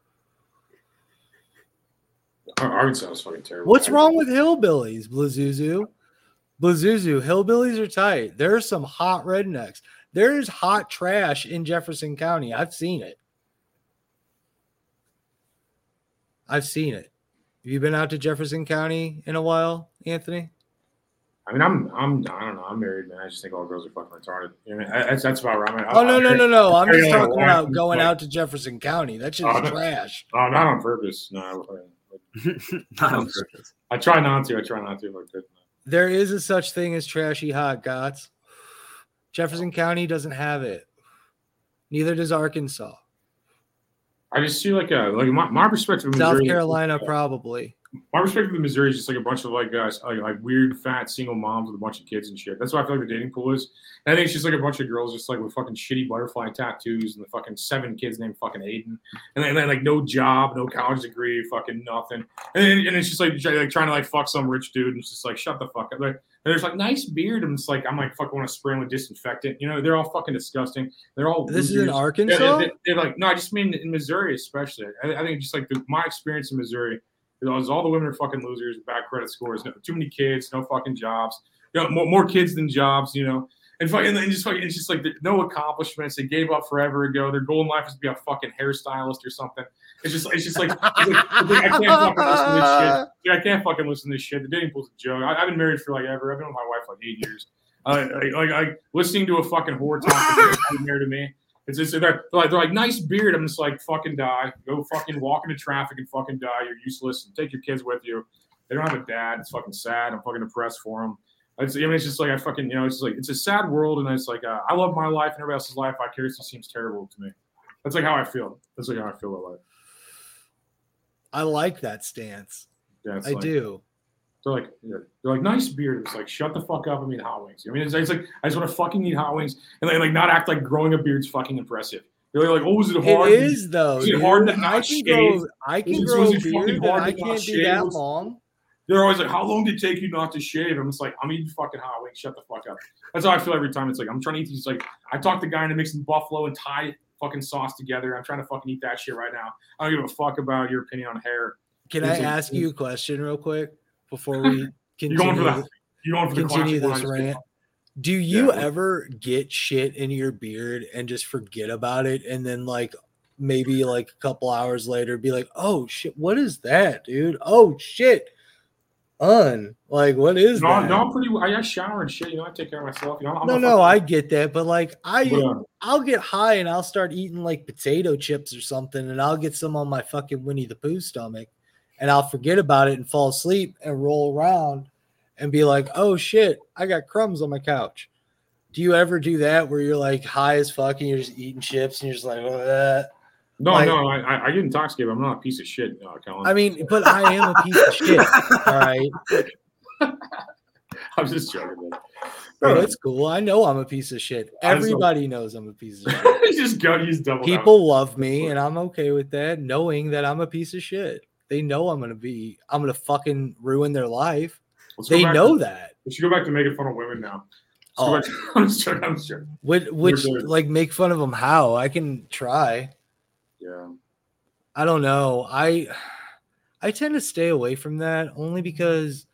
Arkansas is fucking terrible. What's wrong with hillbillies, Blazuzu? Blazuzu, hillbillies are tight. There are some hot rednecks. There's hot trash in Jefferson County. I've seen it. I've seen it. Have you been out to Jefferson County in a while, Anthony? I mean, I'm, I'm, I don't know. I'm married, man. I just think all girls are fucking retarded. You know, that's that's about right. I mean, oh no, I, no, no, no! I'm I, just I, talking I, about going like, out to Jefferson County. That shit's oh, no, trash. Oh, not on purpose. No, not on purpose. I try not to. I try not to. But good. There is a such thing as trashy hot gots. Jefferson County doesn't have it. Neither does Arkansas. I just see like a like my, my perspective of South Missouri, Carolina probably. My perspective of Missouri is just like a bunch of like guys, like, like weird fat single moms with a bunch of kids and shit. That's what I feel like the dating pool is. And I think it's just like a bunch of girls just like with fucking shitty butterfly tattoos and the fucking seven kids named fucking Aiden. And then, and then like no job, no college degree, fucking nothing. And then, and it's just like, like trying to like fuck some rich dude and it's just like shut the fuck up. Like, and there's like nice beard and it's like I'm like fucking want to spray them with disinfectant. You know, they're all fucking disgusting. They're all This losers. is in Arkansas? They're, they're, they're like no, I just mean in Missouri especially. I, I think just like the, my experience in Missouri. Because all the women are fucking losers, bad credit scores, no, too many kids, no fucking jobs, you know, more, more kids than jobs, you know, and fucking and just fucking it's just like no accomplishments. They gave up forever ago. Their goal in life is to be a fucking hairstylist or something. It's just it's just like, it's like, it's like I can't fucking listen to this shit. Dude, I can't fucking listen to this shit. The dating pool's a joke. I, I've been married for like ever. I've been with my wife like eight years. Uh, like, like, like listening to a fucking whore talk married to me. It's just they're, they're like they're like nice beard. I'm just like fucking die. Go fucking walk into traffic and fucking die. You're useless. And take your kids with you. They don't have a dad. It's fucking sad. I'm fucking depressed for them. It's, I mean, it's just like I fucking you know. It's just like it's a sad world, and it's like uh, I love my life, and everybody else's life vicariously seems terrible to me. That's like how I feel. That's like how I feel about life. I like that stance. Yeah, it's I like, do. They're like, they're like nice beard. It's like, shut the fuck up and eat hot wings. I mean, it's, it's like, I just want to fucking eat hot wings and like, like not act like growing a beard's fucking impressive. They're like, oh, is it hard? It is though. Is it dude. hard to not I can shave? grow, I can Is it- grow is a it beard, fucking but hard I to not can't do shave? that What's- long. They're always like, how long did it take you not to shave? I'm just like, I'm eating fucking hot wings. Shut the fuck up. That's how I feel every time. It's like, I'm trying to eat these, like, I talked the guy into mixing buffalo and Thai fucking sauce together. I'm trying to fucking eat that shit right now. I don't give a fuck about your opinion on hair. Can It's I like- ask you a question real quick before we You're going for continue? the, you're going for the continue classic this lines. rant. Do you Yeah. ever get shit in your beard and just forget about it, and then like maybe like a couple hours later be like, "Oh shit, what is that, dude? Oh shit, un like what is No, that?" no, I'm pretty. I, I shower and shit. You know, I take care of myself. You know, I'm no, a no, fucking- I get that, but like I, But, uh, I'll get high and I'll start eating like potato chips or something, and I'll get some on my fucking Winnie the Pooh stomach, and I'll forget about it and fall asleep and roll around and be like, "Oh shit, I got crumbs on my couch." Do you ever do that where you're like high as fuck and you're just eating chips and you're just like, "Ugh." No, Like- no, I, I- I get intoxicated. I'm not a piece of shit, uh, Colin. I mean, but I am a piece of shit. All right, I was just joking. Man. bro, it's cool. I know I'm a piece of shit. I just- Everybody knows I'm a piece of shit. He's just go. He's double. People love me, and I'm okay with that, knowing that I'm a piece of shit. They know I'm gonna be, I'm gonna fucking ruin their life. Let's go They back know to- that. We should go back to making fun of women now. Let's go Oh. back to- I'm just joking. I'm just joking. Which, which We're good. like make fun of them? How? I can try. Yeah. I don't know. I I tend to stay away from that only because,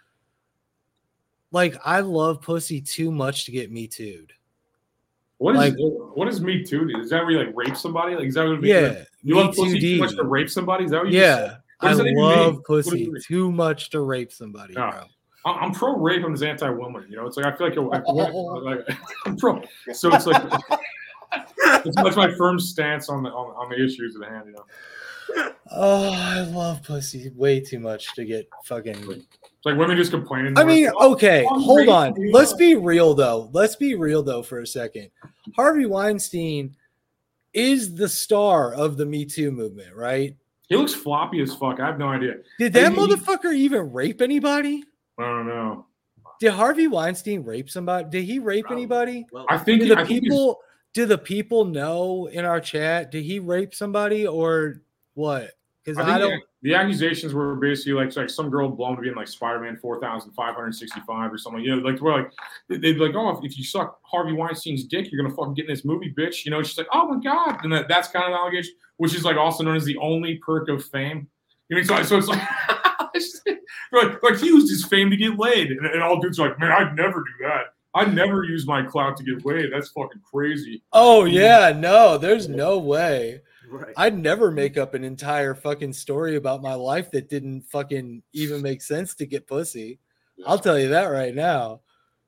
like, I love pussy too much to get me too'd. What is Like- what is Me Too? Dude? Is that where you like rape somebody? Like is that what it means? Yeah, Like, you Me love pussy Too too much D. to rape somebody? Is that what you Yeah, said? What I does that even mean? love What does it pussy mean? too much to rape somebody, Oh. bro. I'm, I'm pro rape. I'm anti woman. You know, it's like I feel like, I, like I'm pro. So it's like it's, that's my firm stance on the on, on the issues at hand. You know. Oh, I love pussy way too much to get fucking. It's like women just complaining. I mean, oh, okay, I'm hold raped, on. you Let's know? be real though. Let's be real though for a second. Harvey Weinstein is the star of the Me Too movement, right? He looks floppy as fuck. I have no idea. Did that I mean, motherfucker even rape anybody? I don't know. Did Harvey Weinstein rape somebody? Did he rape Probably. anybody? Well, I think do the I think he's- people do the people know in our chat? Did he rape somebody or what? Because I, I, think don't. the, the accusations were basically like like some girl blown to be in like Spider-Man four thousand five hundred sixty-five or something. You know, like well, like they'd be like, oh, if, if you suck Harvey Weinstein's dick, you're gonna fucking get in this movie, bitch. You know, she's like, oh my god, and that, that's kind of an allegation, which is like also known as the only perk of fame. You mean so? So it's like, it's like, like he used his fame to get laid, and, and all dudes are like, man, I'd never do that. I'd never use my clout to get laid. That's fucking crazy. Oh yeah, no, there's no way. Right. I'd never make up an entire fucking story about my life that didn't fucking even make sense to get pussy. I'll tell you that right now.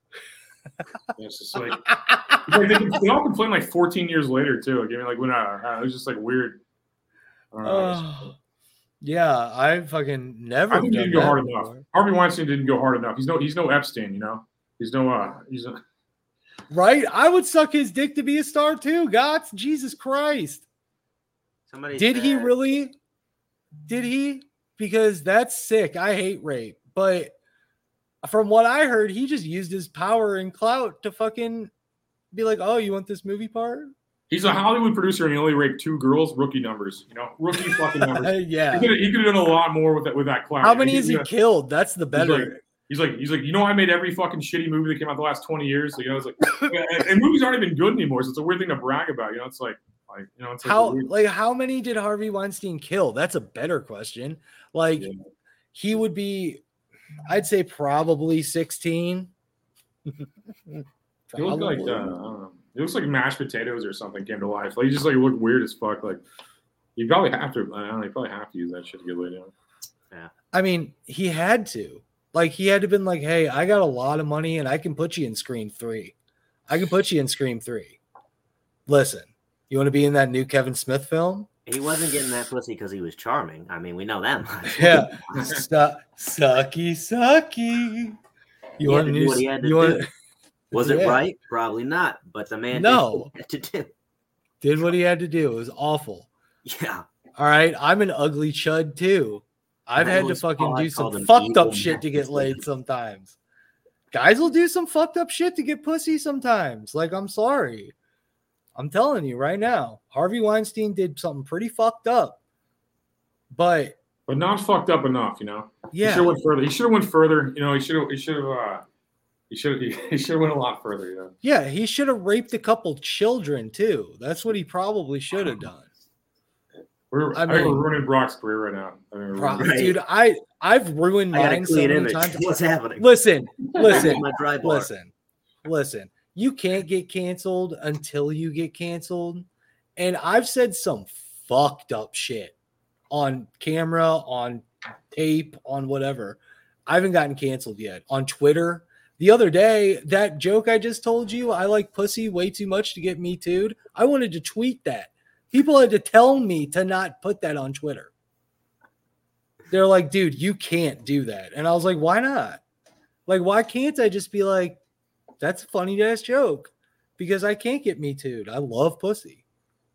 It's just like, like they, they all complain like fourteen years later too. I mean, like when I, it was just like weird. I don't know. Oh, yeah, I fucking never. I think he done didn't go that hard before. enough. Harvey Weinstein didn't go hard enough. He's no he's no Epstein, you know. He's no uh he's a Right? I would suck his dick to be a star too. God, Jesus Christ. Somebody Did he said- really? Did he? Because that's sick. I hate rape. But from what I heard, he just used his power and clout to fucking be like, oh, you want this movie part? he's a Hollywood producer and he only raped two girls. Rookie numbers, you know, rookie fucking numbers. Yeah. He could he could have done a lot more with that with that clout. How many has He's he a- killed? That's the He's better. like, he's like, he's like, you know, I made every fucking shitty movie that came out the last twenty years. So, you know, it's like, and, and movies aren't even good anymore. So it's a weird thing to brag about. You know, it's like, like you know, it's like How weird- like how many did Harvey Weinstein kill? That's a better question. Like Yeah. he would be, I'd say probably sixteen. He looked like uh, I don't know. It looks like mashed potatoes or something came to life. Like he just like looked weird as fuck. Like you probably have to. I don't know. You probably have to use that shit to get laid out. Yeah. I mean, he had to. Like he had to been like, hey, I got a lot of money and I can put you in Scream three. I can put you in Scream three. Listen, you want to be in that new Kevin Smith film? He wasn't getting that pussy because he was charming. I mean, we know that much. Yeah. Su- sucky, sucky. He You had want to new, do what he had to you want, do. Was it Yeah. right? Probably not. But the man No. did what he had to do. did what he had to do. It was awful. Yeah. All right. I'm an ugly chud too. I've That had to was fucking all I do some called him, fucked up evil shit to get man. laid sometimes. Guys will do some fucked up shit to get pussy sometimes. Like, I'm sorry. I'm telling you right now. Harvey Weinstein did something pretty fucked up. But But not fucked up enough, you know. He yeah, should have went further. He should have went further. You know, he should have. He should have. Uh, he should. He, he should have went a lot further. You know. yeah, he should have raped a couple children too. That's what he probably should have done. We're, I I think mean- we're ruining Brock's career right now. I mean, we're Pro- ruining- Right. Dude, I I've ruined I got a mine so clean many image. times. What's happening? Listen, listen, My dry bar. listen, listen. You can't get canceled until you get canceled. And I've said some fucked up shit on camera, on tape, on whatever. I haven't gotten canceled yet. On Twitter, the other day, that joke I just told you, I like pussy way too much to get me too'd. I wanted to tweet that. People had to tell me to not put that on Twitter. They're like, dude, you can't do that. And I was like, why not? Like, why can't I just be like, that's a funny ass joke? Because I can't get me too'd. I love pussy.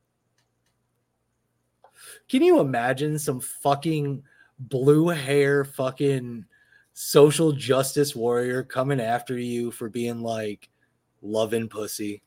Can you imagine some fucking blue hair fucking social justice warrior coming after you for being like loving pussy?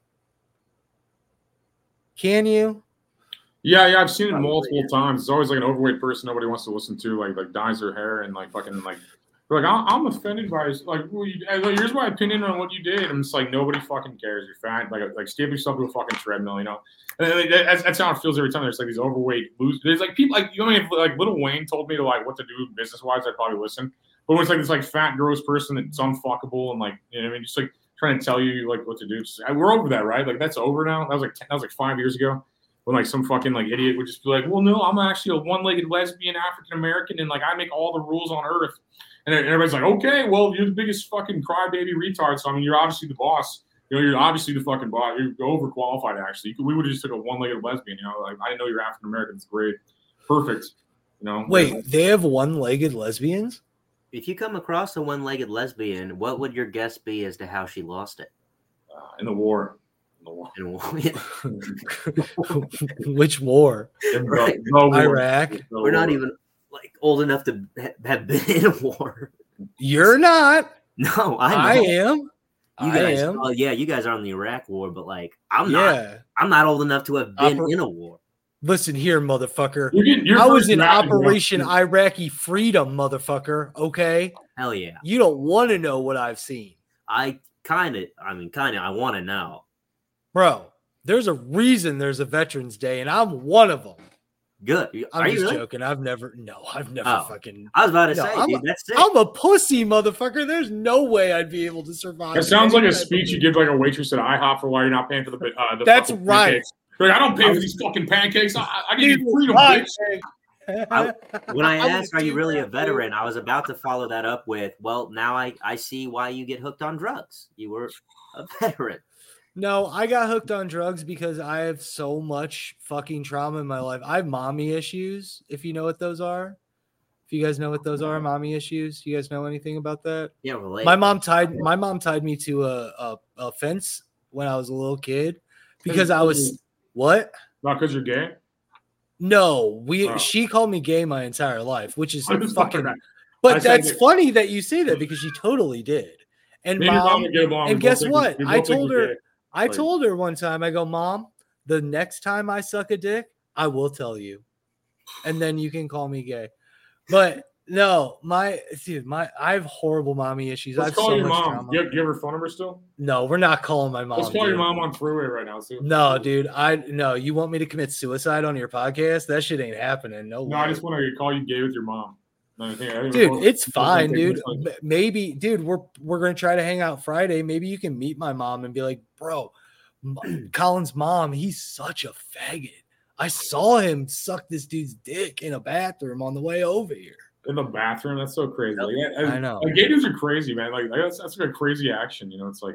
Can you? Yeah, yeah, I've seen it Probably, multiple yeah. times. It's always like an overweight person nobody wants to listen to, like like dyes their hair and like fucking like. They're like, I'm I'm offended by this. Like, well, you, uh, like, here's my opinion on what you did. I'm just like, nobody fucking cares. You're fat. Like, like, stave yourself to a fucking treadmill, you know. And like, that's, that's how it feels every time. There's like these overweight losers. There's like people like you know, if like Lil Wayne told me to like what to do business wise, I'd probably listen. But when it's like this like fat gross person that's unfuckable and like you know what I mean, just like trying to tell you like what to do. Just, I, we're over that, right? Like that's over now. That was like ten, that was like five years ago. When like some fucking like idiot would just be like, well, no, I'm actually a one-legged lesbian African American, and like I make all the rules on earth. And everybody's like, okay, well, you're the biggest fucking crybaby retard. So I mean, you're obviously the boss. You know, you're obviously the fucking boss. You're overqualified, actually. We would have just took a one-legged lesbian. You know, like I didn't know you're African American. It's great, perfect. You know. Wait, they have one-legged lesbians? If you come across a one-legged lesbian, what would your guess be as to how she lost it? Uh, in the war. In the war. In the war. Which war? Right. No war. Iraq. No We're not war. even like old enough to ha- have been in a war. You're not. No, I know. I am. You I guys, am. oh yeah, you guys are on the Iraq war, but like I'm Yeah. not. I'm not old enough to have been Oper- in a war. Listen here, motherfucker. You're getting- you're I was first in Iraqi, bro. Operation Iraqi Freedom, motherfucker. Okay. Hell yeah. You don't want to know what I've seen. I kind of. I mean, kind of. I want to know. Bro, there's a reason there's a Veterans Day, and I'm one of them. Good. I'm Are just you really? joking. I've never, no, I've never Oh. fucking. I was about to No, say, I'm, dude, a, that's it. I'm a pussy, motherfucker. There's no way I'd be able to survive. That sounds like a any type of- speech you give like a waitress at IHOP for why you're not paying for the uh, the That's fucking right. pancakes. You're like, I don't pay for these fucking pancakes. I, I give you freedom, Right. bitch. I, when I I would asked, "Are you do really a that, dude. veteran?" I was about to follow that up with, "Well, now I I see why you get hooked on drugs. You were a veteran." No, I got hooked on drugs because I have so much fucking trauma in my life. I have mommy issues, if you know what those are. If you guys know what those are, mommy issues. You guys know anything about that? Yeah, relate. My mom tied my mom tied me to a, a, a fence when I was a little kid because I was what? Not because you're gay. No, we Oh. she called me gay my entire life, which is I was fucking. fucking- I But said that's that- funny that you say that because she totally did. And Me and your mom mom, would get along. We and both guess think- what? we I both think told we're her. gay. I Like- told her one time. I go, Mom, the next time I suck a dick, I will tell you, and then you can call me gay. But no, my dude, my I have horrible mommy issues. I Let's have call so your much mom. trauma. Do you, have, do you have her phone number still? No, we're not calling my mom. Let's call your dude. mom on freeway right now. See what- No, dude. I no. You want me to commit suicide on your podcast? That shit ain't happening. No, No, way. I just want to call you gay with your mom. No, I think- I think Dude, we're- it's we're fine, taking dude. this one. M- Maybe, dude, we're we're gonna try to hang out Friday. Maybe you can meet my mom and be like, bro, M- Colin's mom, he's such a faggot. I saw him suck this dude's dick in a bathroom on the way over here. In the bathroom, that's so crazy. Like, yeah, I know. Like, gay dudes are crazy, man. Like that's, that's like a crazy action. You know, it's like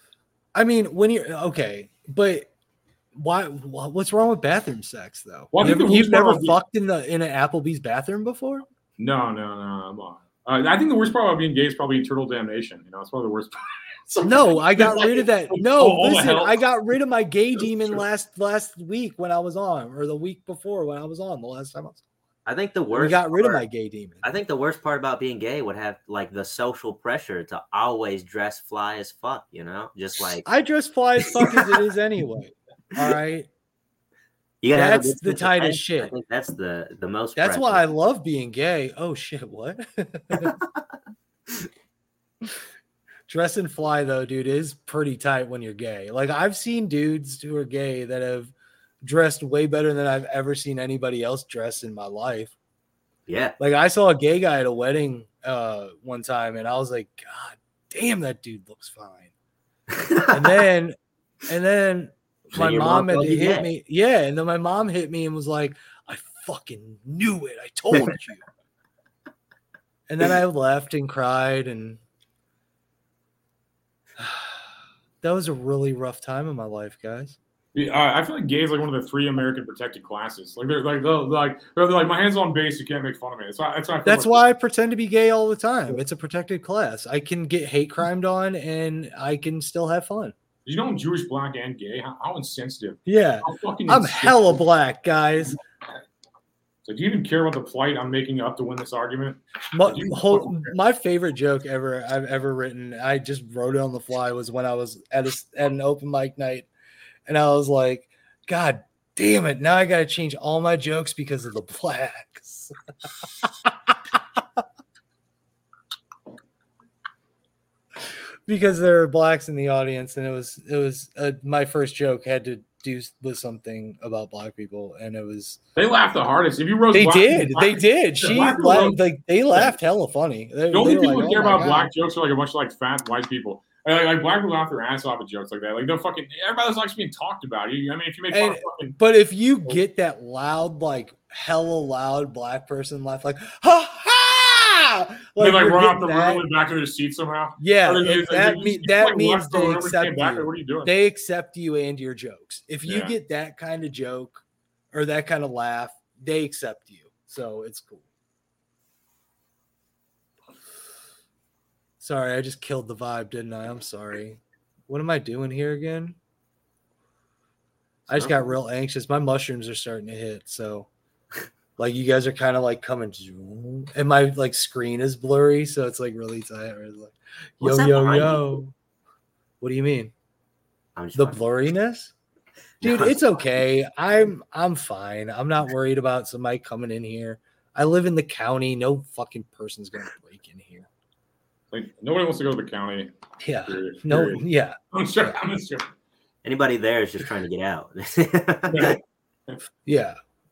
I mean, when you're okay, but why? wh- What's wrong with bathroom sex though? Well, I think You've, the you've worst part never about- fucked in the in an Applebee's bathroom before? no, no, no. I'm on. Uh, I think the worst part about being gay is probably eternal damnation. You know, it's probably the worst part. So- No, I got rid of that. No, Oh, all the listen, hell. I got rid of my gay demon true. last last week when I was on, or the week before when I was on. The last time I was, I think the we worst. got rid of part- my gay demon. I think the worst part about being gay would have like the social pressure to always dress fly as fuck. You know, just like I dress fly as fuck as it is anyway. All right, you gotta have a that's good the sense of tightest fashion. I shit. think that's the the most. That's pressure. why I love being gay. Oh shit, what? Dressing fly though, dude, is pretty tight when you're gay. Like I've seen dudes who are gay that have dressed way better than I've ever seen anybody else dress in my life. Yeah. Like I saw a gay guy at a wedding uh one time and I was like, God damn, that dude looks fine. And then and then So my your mom mom had called to you hit gay. me. Yeah, and then my mom hit me and was like, I fucking knew it. I told you. And then I left and cried and that was a really rough time in my life, guys. Yeah, I I feel like gay is like one of the three American protected classes. Like they're like they're like they're like my hands on base. You can't make fun of me. That's why. That's why. I feel That's like- why I pretend to be gay all the time. It's a protected class. I can get hate crimed on and I can still have fun. You know, I'm Jewish, black, and gay. How, how insensitive. Yeah. How fucking I'm insensitive. hella black, guys. So do you even care about the plight I'm making up to win this argument? My, Do you whole, fucking care? my favorite joke ever I've ever written, I just wrote it on the fly, was when I was at a, at an open mic night, and I was like, God damn it! Now I got to change all my jokes because of the blacks. Because there are blacks in the audience, and it was it was uh, my first joke had to do with something about black people, and it was They laughed the hardest. If you roast, they black did people, they black- did Yeah, she black people laughed, roast- like they laughed hella funny. They, The only they were people like, who care "Oh my about God." black jokes are like a bunch of like fat white people. And, like, like black people laugh their ass off at jokes like that. Like they're fucking everybody likes being talked about. You, I mean, if you make fun And- of fucking But if you get that loud, like hella loud black person laugh, like ha ha, They like we're run out the getting that. room and back to their seat somehow. Yeah, Or they- if they- that they- me- you that like means left the they room and accept came back, you. like, what are you doing? They accept you and your jokes. If you Yeah. get that kind of joke or that kind of laugh, they accept you. So it's cool. Sorry, I just killed the vibe, didn't I? I'm sorry. What am I doing here again? I just got real anxious. My mushrooms are starting to hit, so like you guys are kind of like coming, and my like screen is blurry, so it's like really tight. It's like, yo, What's that yo, behind yo. What do you mean? I'm just The fucking- blurriness? Dude, it's okay. I'm I'm fine. I'm not worried about somebody coming in here. I live in the county. No fucking person's gonna break in here. Like nobody wants to go to the county. Yeah. Period. No, Period. yeah. I'm sure. I'm sure. Anybody there is just trying to get out. Yeah.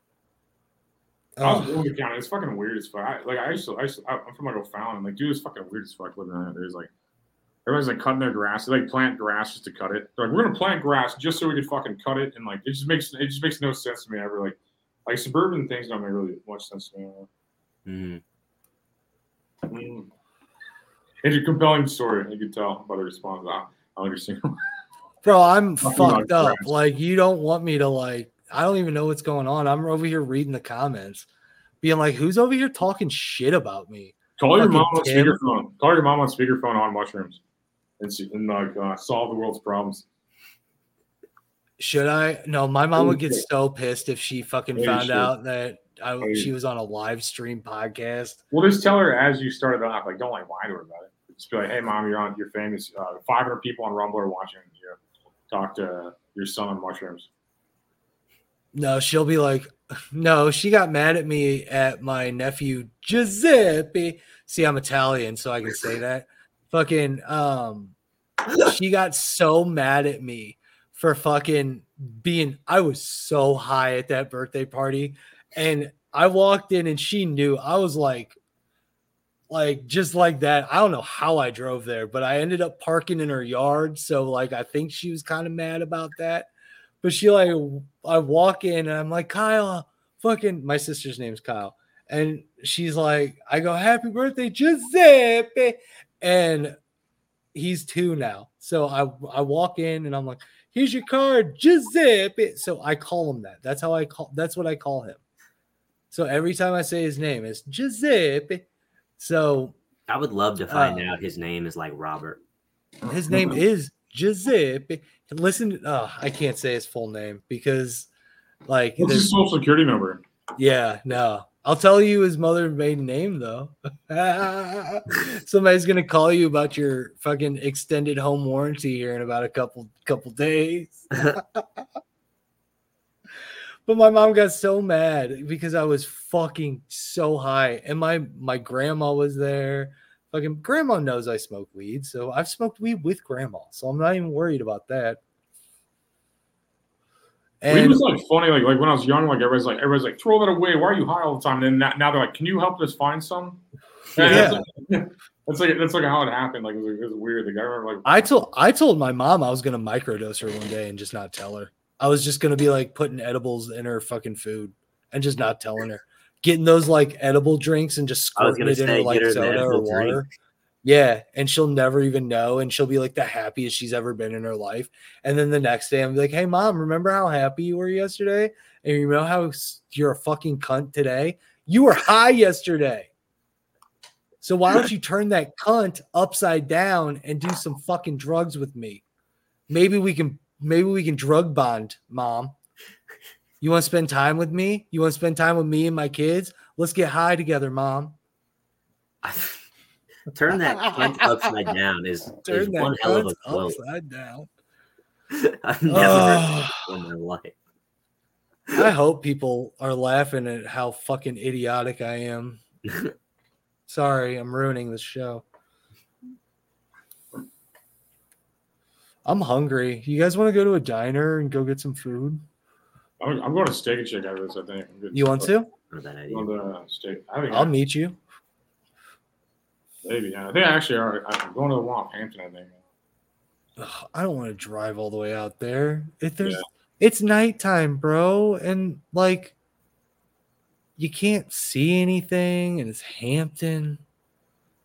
I was Oh, going to the county. It's fucking weird as fuck. I, like I used to, I used to, I'm from like O'Fallon. Like, dude, it's fucking weird as fuck living around. There's like, everybody's like cutting their grass. They like plant grass just to cut it. They're like, we're gonna plant grass just so we could fucking cut it. And like, it just makes it just makes no sense to me ever. Like, like suburban things don't make really much sense to me. Mm. Mm. It's a compelling story. You can tell by the response. I, I understand. bro, I'm Fucking fucked like up. grass. Like, you don't want me to like. I don't even know what's going on. I'm over here reading the comments, being like, "Who's over here talking shit about me?" Call your Fucking mom on Tim. speakerphone. Call your mom on speakerphone on mushrooms, and, see, and like uh, solve the world's problems. Should I? No, my mom would get so pissed if she fucking Yeah, you found should. out that I, Oh, you- she was on a live stream podcast. Well, just tell her as you started off, like, don't like lie to her about it. Just be like, hey, mom, you're on, you're famous. Uh, five hundred people on Rumble are watching you. Talk to your son on mushrooms. No, she'll be like, no, she got mad at me at my nephew Giuseppe. See, I'm Italian, so I can say that. Fucking, um, she got so mad at me for fucking being. I was so high at that birthday party, and I walked in and she knew. I was like, like just like that. I don't know how I drove there, but I ended up parking in her yard. So like, I think she was kind of mad about that. But she like, I walk in and I'm like, Kyle, fucking, my sister's name's Kyle. And she's like, I go, happy birthday, Giuseppe. And he's two now. So I, I walk in and I'm like, here's your card, Giuseppe. So I call him that. That's how I call, that's what I call him. So every time I say his name, it's Giuseppe. So I would love to find Uh, out his name is like Robert. his name is Giuseppe. Listen, oh, I can't say his full name because, like, What's there's- his social security number? yeah, no. I'll tell you his mother's maiden name though. Somebody's gonna call you about your fucking extended home warranty here in about a couple couple days. But my mom got so mad because I was fucking so high, and my my grandma was there. Fucking grandma knows I smoke weed, so I've smoked weed with grandma, so I'm not even worried about that. Weed And was like funny, like like when I was young, like everybody's like everybody's like throw that away. Why are you high all the time? And then now, now they're like, can you help us find some? And Yeah. That's like, that's like that's like how it happened. Like it was, it was weird. Like I remember like I told I told my mom I was gonna microdose her one day and just not tell her. I was just gonna be like putting edibles in her fucking food and just not telling her. Getting those like edible drinks and just I was squirting gonna it in her say, like get her the soda or edible drink. water. Yeah, and she'll never even know, and she'll be like the happiest she's ever been in her life. And then the next day, I'm like, "Hey, mom, remember how happy you were yesterday? And you know how s- you're a fucking cunt today? You were high yesterday. So why don't you turn that cunt upside down and do some fucking drugs with me? Maybe we can, maybe we can drug bond, mom. You want to spend time with me? You want to spend time with me and my kids? Let's get high together, mom." Turn that cunt upside down is, is Turn that one hell of cunt a quote. upside down. I've never heard that before in my life. I hope people are laughing at how fucking idiotic I am. Sorry, I'm ruining this show. I'm hungry. You guys want to go to a diner and go get some food? I'm, I'm going to Steak and Shake out of this. I think. I'm good. You want to? Not a bad I'm idea. going to uh, steak. I think I'll I, meet you. maybe. Yeah. I think I actually are. I'm going to the one in Hampton. I think. Ugh, I don't want to drive all the way out there. If there's, Yeah. it's nighttime, bro, and like, you can't see anything, and it's Hampton.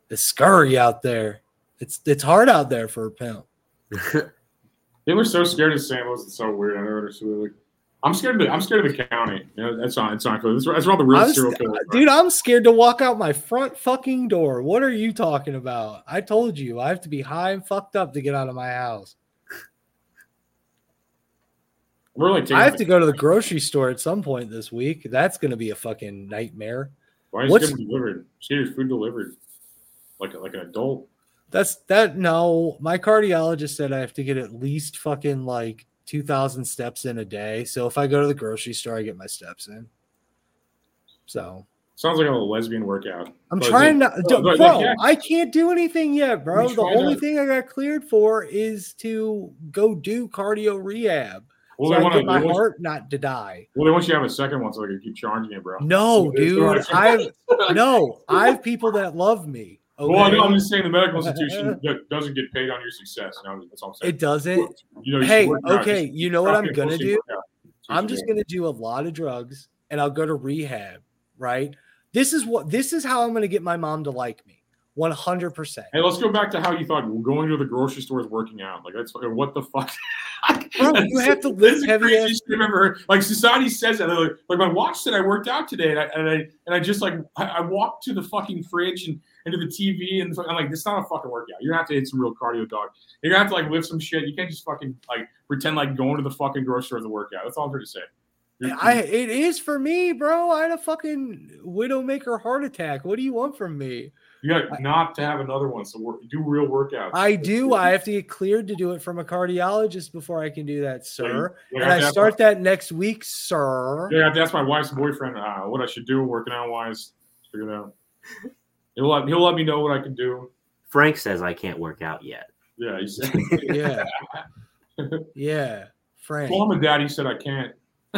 It's scurry out there. It's it's hard out there for a pimp. They were so scared of Saint Louis. It's so weird. I never understood. Like, I'm scared of the I'm scared of the county. You know, that's not it's not cool. That's, that's where all the real I'm serial st- killers. Dude, I'm scared to walk out my front fucking door. What are you talking about? I told you I have to be high and fucked up to get out of my house. We're like I have to go to the grocery store at some point this week. That's going to be a fucking nightmare. Why is What's it delivered? Just get your food delivered, like like an adult. that's that? No, my cardiologist said I have to get at least fucking like two thousand steps in a day. So if I go to the grocery store, I get my steps in. So Sounds like a lesbian workout. I'm But trying like- not, bro. but like, yeah, I can't do anything yet, bro. You The try only to- thing I got cleared for is to go do cardio rehab. Well, so they I wanna- get my they want- heart not to die. Well, they want you to have a second one so they can keep charging you, bro. No, It's dude. not- I no. I have people that love me. Okay? Well, I know, I'm just saying the medical institution that doesn't get paid on your success. You know, that's all I'm saying. It doesn't. You know, you Hey, should work out. okay. Just You know what stop I'm getting gonna pussy do? and work out. That's what I'm you just do. gonna do a lot of drugs and I'll go to rehab. Right. This is what. This is how I'm gonna get my mom to like me. one hundred percent. Hey, let's go back to how you thought going to the grocery store is working out. Like, that's what the fuck? Bro, you have to That's lift the heavy craziest ass. shit I've ever heard. Like, society says that. They're Like, like my watch said I worked out today, and I and I and I just like I, I walked to the fucking fridge and into the T V, and I'm like, this is not a fucking workout. You're gonna have to hit some real cardio, dog. You're gonna have to like lift some shit. You can't just fucking like pretend like going to the fucking grocery store is a workout. That's all I'm trying to say. You're- I it is for me, bro. I had a fucking widowmaker heart attack. What do you want from me? You got not to have another one. So work, do real workouts. I do. I have to get cleared to do it from a cardiologist before I can do that, sir. Yeah, and I that's start what- that next week, sir. Yeah, that's my wife's boyfriend. Uh, what I should do, working out wise, figure it out. He'll let he'll let me know what I can do. Frank says I can't work out yet. Yeah, he said. Yeah. Yeah, Frank. Mom and Daddy said I can't.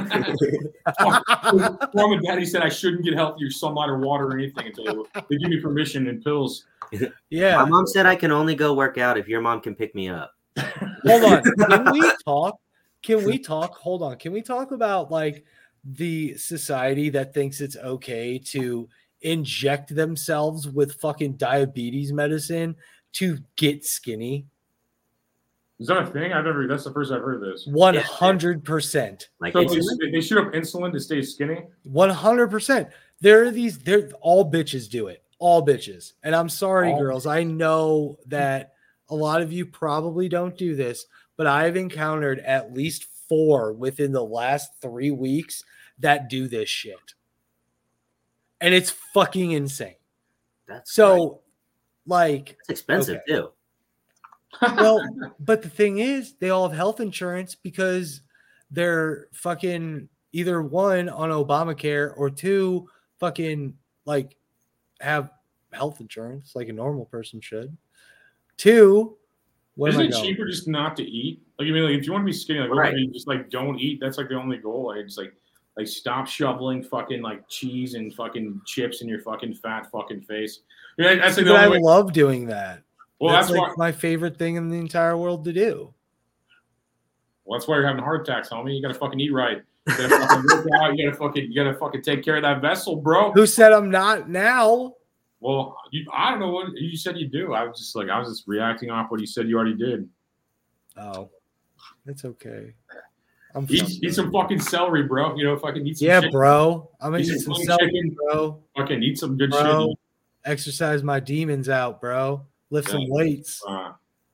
Mom and Daddy said I shouldn't get healthier sunlight or water or anything until they, they give me permission and pills. Yeah. My mom said I can only go work out if your mom can pick me up. Hold on. Can we talk? Can we talk? Hold on. Can we talk about like the society that thinks it's okay to inject themselves with fucking diabetes medicine to get skinny? Is that a thing? I've never. That's the first I've heard of this. one hundred percent. Like So insulin? they, they shoot up insulin to stay skinny. one hundred percent. There are these, they're all bitches do it. All bitches. And I'm sorry, All girls. I know that a lot of you probably don't do this, but I've encountered at least four within the last three weeks that do this shit. And it's fucking insane. That's So, like, It's expensive okay. too. well, but the thing is, they all have health insurance because they're fucking either one on Obamacare or two fucking like have health insurance like a normal person should. Two, where Isn't am I it going? cheaper just not to eat? Like, I mean, like if you want to be skinny, like, what Right. if you just like don't eat? That's like the only goal. Like, it's like, like stop shoveling fucking like cheese and fucking chips in your fucking fat fucking face. Yeah, that's like the But I only way. love doing that. Well, that's, that's like why. my favorite thing in the entire world to do. Well, that's why you're having heart attacks, homie. You gotta fucking eat right. You gotta fucking work out. You gotta fucking. You gotta fucking take care of that vessel, bro. Who said I'm not now? Well, you, I don't know what you said you do. I was just like, I was just reacting off what you said you already did. Oh, it's okay. I'm Eat, fine. eat some fucking celery, bro. You know, fucking eat some. Yeah, chicken. bro. I'm gonna Eat eat some some fucking celery, chicken. bro. Fucking eat some good Bro, shit. exercise my demons out, bro. Lift some Yeah. weights. Uh,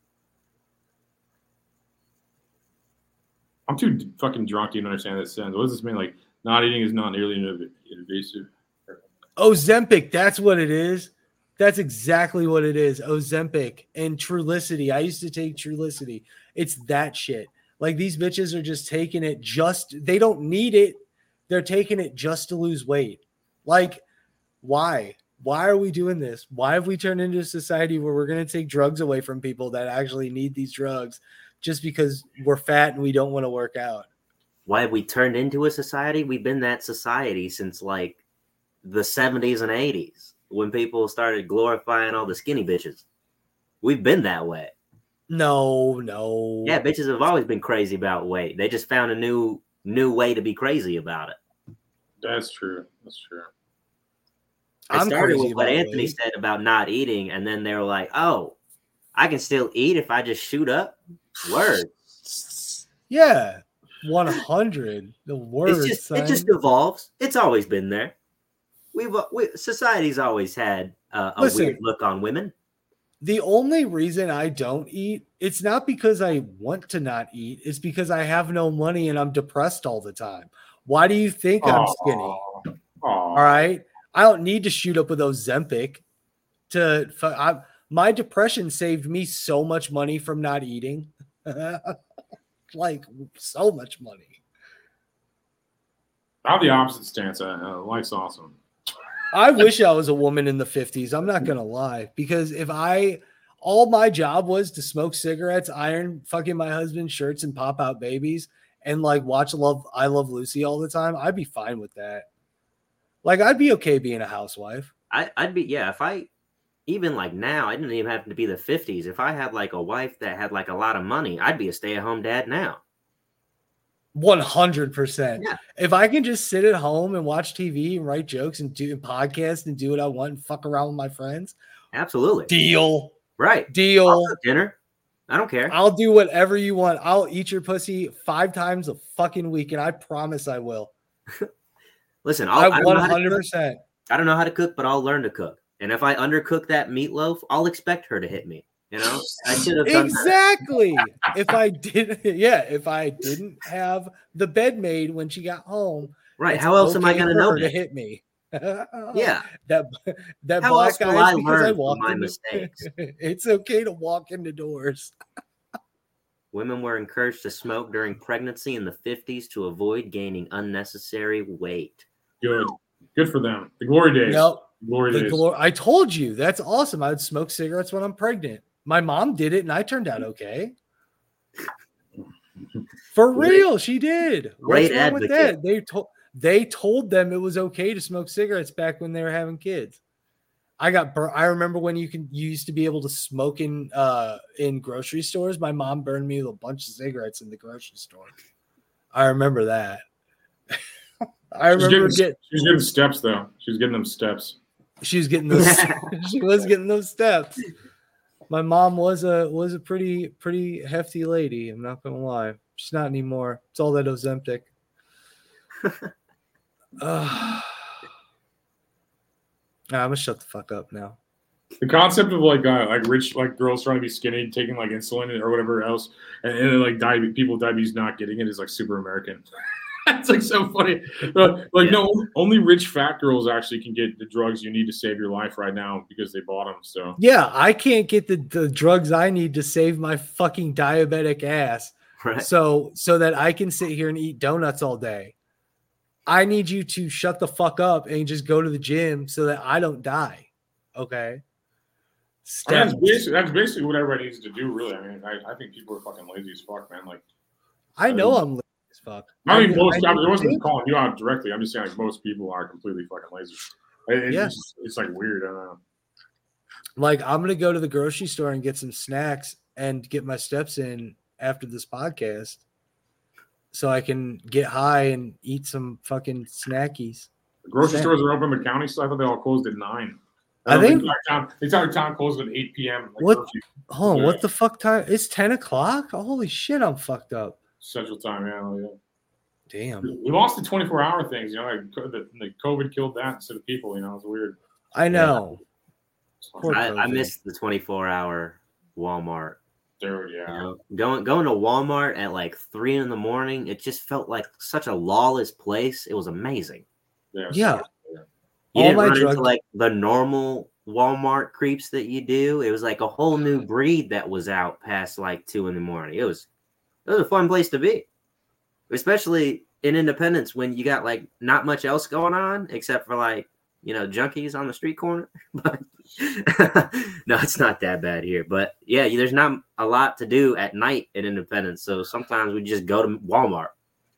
I'm too fucking drunk to even understand that sentence. What does this mean? Like, not eating is not nearly inv- invasive. Ozempic, that's what it is. That's exactly what it is. Ozempic and Trulicity. I used to take Trulicity. It's that shit. Like these bitches are just taking it just, they don't need it. They're taking it just to lose weight. Like, why? Why are we doing this? Why have we turned into a society where we're going to take drugs away from people that actually need these drugs just because we're fat and we don't want to work out? Why have we turned into a society? We've been that society since like the seventies and eighties when people started glorifying all the skinny bitches. We've been that way. No, no. Yeah, bitches have always been crazy about weight. They just found a new new way to be crazy about it. That's true. That's true. I I'm started crazy with what about Anthony weight. said about not eating, and then they were like, "Oh, I can still eat if I just shoot up." Word. Yeah, one hundred. The word. It's just son. it just evolves. It's always been there. We've we, society's always had uh, a Listen. weird look on women. The only reason I don't eat, it's not because I want to not eat. It's because I have no money and I'm depressed all the time. Why do you think I'm skinny? Aw. All right. I don't need to shoot up with Ozempic to I, my depression saved me so much money from not eating. Like so much money. I have the opposite stance. Uh, life's awesome. I wish I was a woman in the fifties. I'm not going to lie, because if I, all my job was to smoke cigarettes, iron fucking my husband's shirts and pop out babies and like watch Love, I Love Lucy all the time, I'd be fine with that. Like, I'd be okay being a housewife. I, I'd be, yeah, if I, even like now, I didn't even have to be the fifties. If I had like a wife that had like a lot of money, I'd be a stay-at-home dad now. one hundred percent. Yeah. If I can just sit at home and watch T V and write jokes and do podcasts and do what I want and fuck around with my friends. Absolutely. Deal. Right. Deal. I'll cook dinner. I don't care. I'll do whatever you want. I'll eat your pussy five times a fucking week, and I promise I will. Listen, I'll, I I one hundred percent. I don't know how to cook, but I'll learn to cook. And if I undercook that meatloaf, I'll expect her to hit me. You know, I should have done Exactly. If I did, yeah, if I didn't have the bed made when she got home, right? it's How else am I okay going to for know her to that? hit me? Yeah. That that How black else will eye I is because learn I from walked my into, mistakes? It's okay to walk into doors. Women were encouraged to smoke during pregnancy in the fifties to avoid gaining unnecessary weight. Good. Good for them. The glory days. Nope. Glory The days. glor- I told you that's awesome. I would smoke cigarettes when I'm pregnant. My mom did it, and I turned out okay. For real, she did. What's Great wrong with advocate. that? They told they told them it was okay to smoke cigarettes back when they were having kids. I got bur- I remember when you can you used to be able to smoke in uh in grocery stores. My mom burned me with a bunch of cigarettes in the grocery store. I remember that. I She's remember getting, get she's getting steps though. She's getting them steps. she was getting those she was getting those steps. My mom was a was a pretty pretty hefty lady. I'm not gonna lie. She's not anymore. It's all that Ozempic. uh, I'm gonna shut the fuck up now. The concept of like uh, like rich like girls trying to be skinny, taking like insulin or whatever else, and, and then like diabetes, people with diabetes not getting it is like super American. It's like so funny. Uh, like Yeah. no, only rich fat girls actually can get the drugs you need to save your life right now because they bought them. So Yeah, I can't get the, the drugs I need to save my fucking diabetic ass. Right. So so that I can sit here and eat donuts all day. I need you to shut the fuck up and just go to the gym so that I don't die. Okay. I mean, Step- that's basically that's basically what everybody needs to do. Really, I mean, I, I think people are fucking lazy as fuck, man. Like, I know I'm lazy as fuck. I think most. I, I- I wasn't calling you out directly. I'm just saying like most people are completely fucking lazy. It- It's, Yeah. just, it's like weird. I don't know. Like, I'm gonna go to the grocery store and get some snacks and get my steps in after this podcast, so I can get high and eat some fucking snackies. The grocery Snack. stores are open in the county, so I thought they all closed at nine. I don't think- the entire town, the entire town closed at eight p.m. Like What? curfew, Oh, Yeah. what the fuck time? It's ten o'clock. Holy shit, I'm fucked up. Central Time. Yeah, yeah. Damn. We lost the twenty-four hour things. You know, like co- the, the COVID killed that instead of people. You know, it's weird. I know. Poor I, I COVID. missed the twenty-four hour Walmart. Dude, yeah. You know, going going to Walmart at like three in the morning, it just felt like such a lawless place. It was amazing. Yeah. Yeah. You All didn't my run drug- into like the normal Walmart creeps that you do. It was like a whole new breed that was out past like two in the morning. It was it was a fun place to be, especially in Independence when you got like not much else going on except for like you know junkies on the street corner. But no, it's not that bad here. But yeah, there's not a lot to do at night in Independence, so sometimes we just go to Walmart.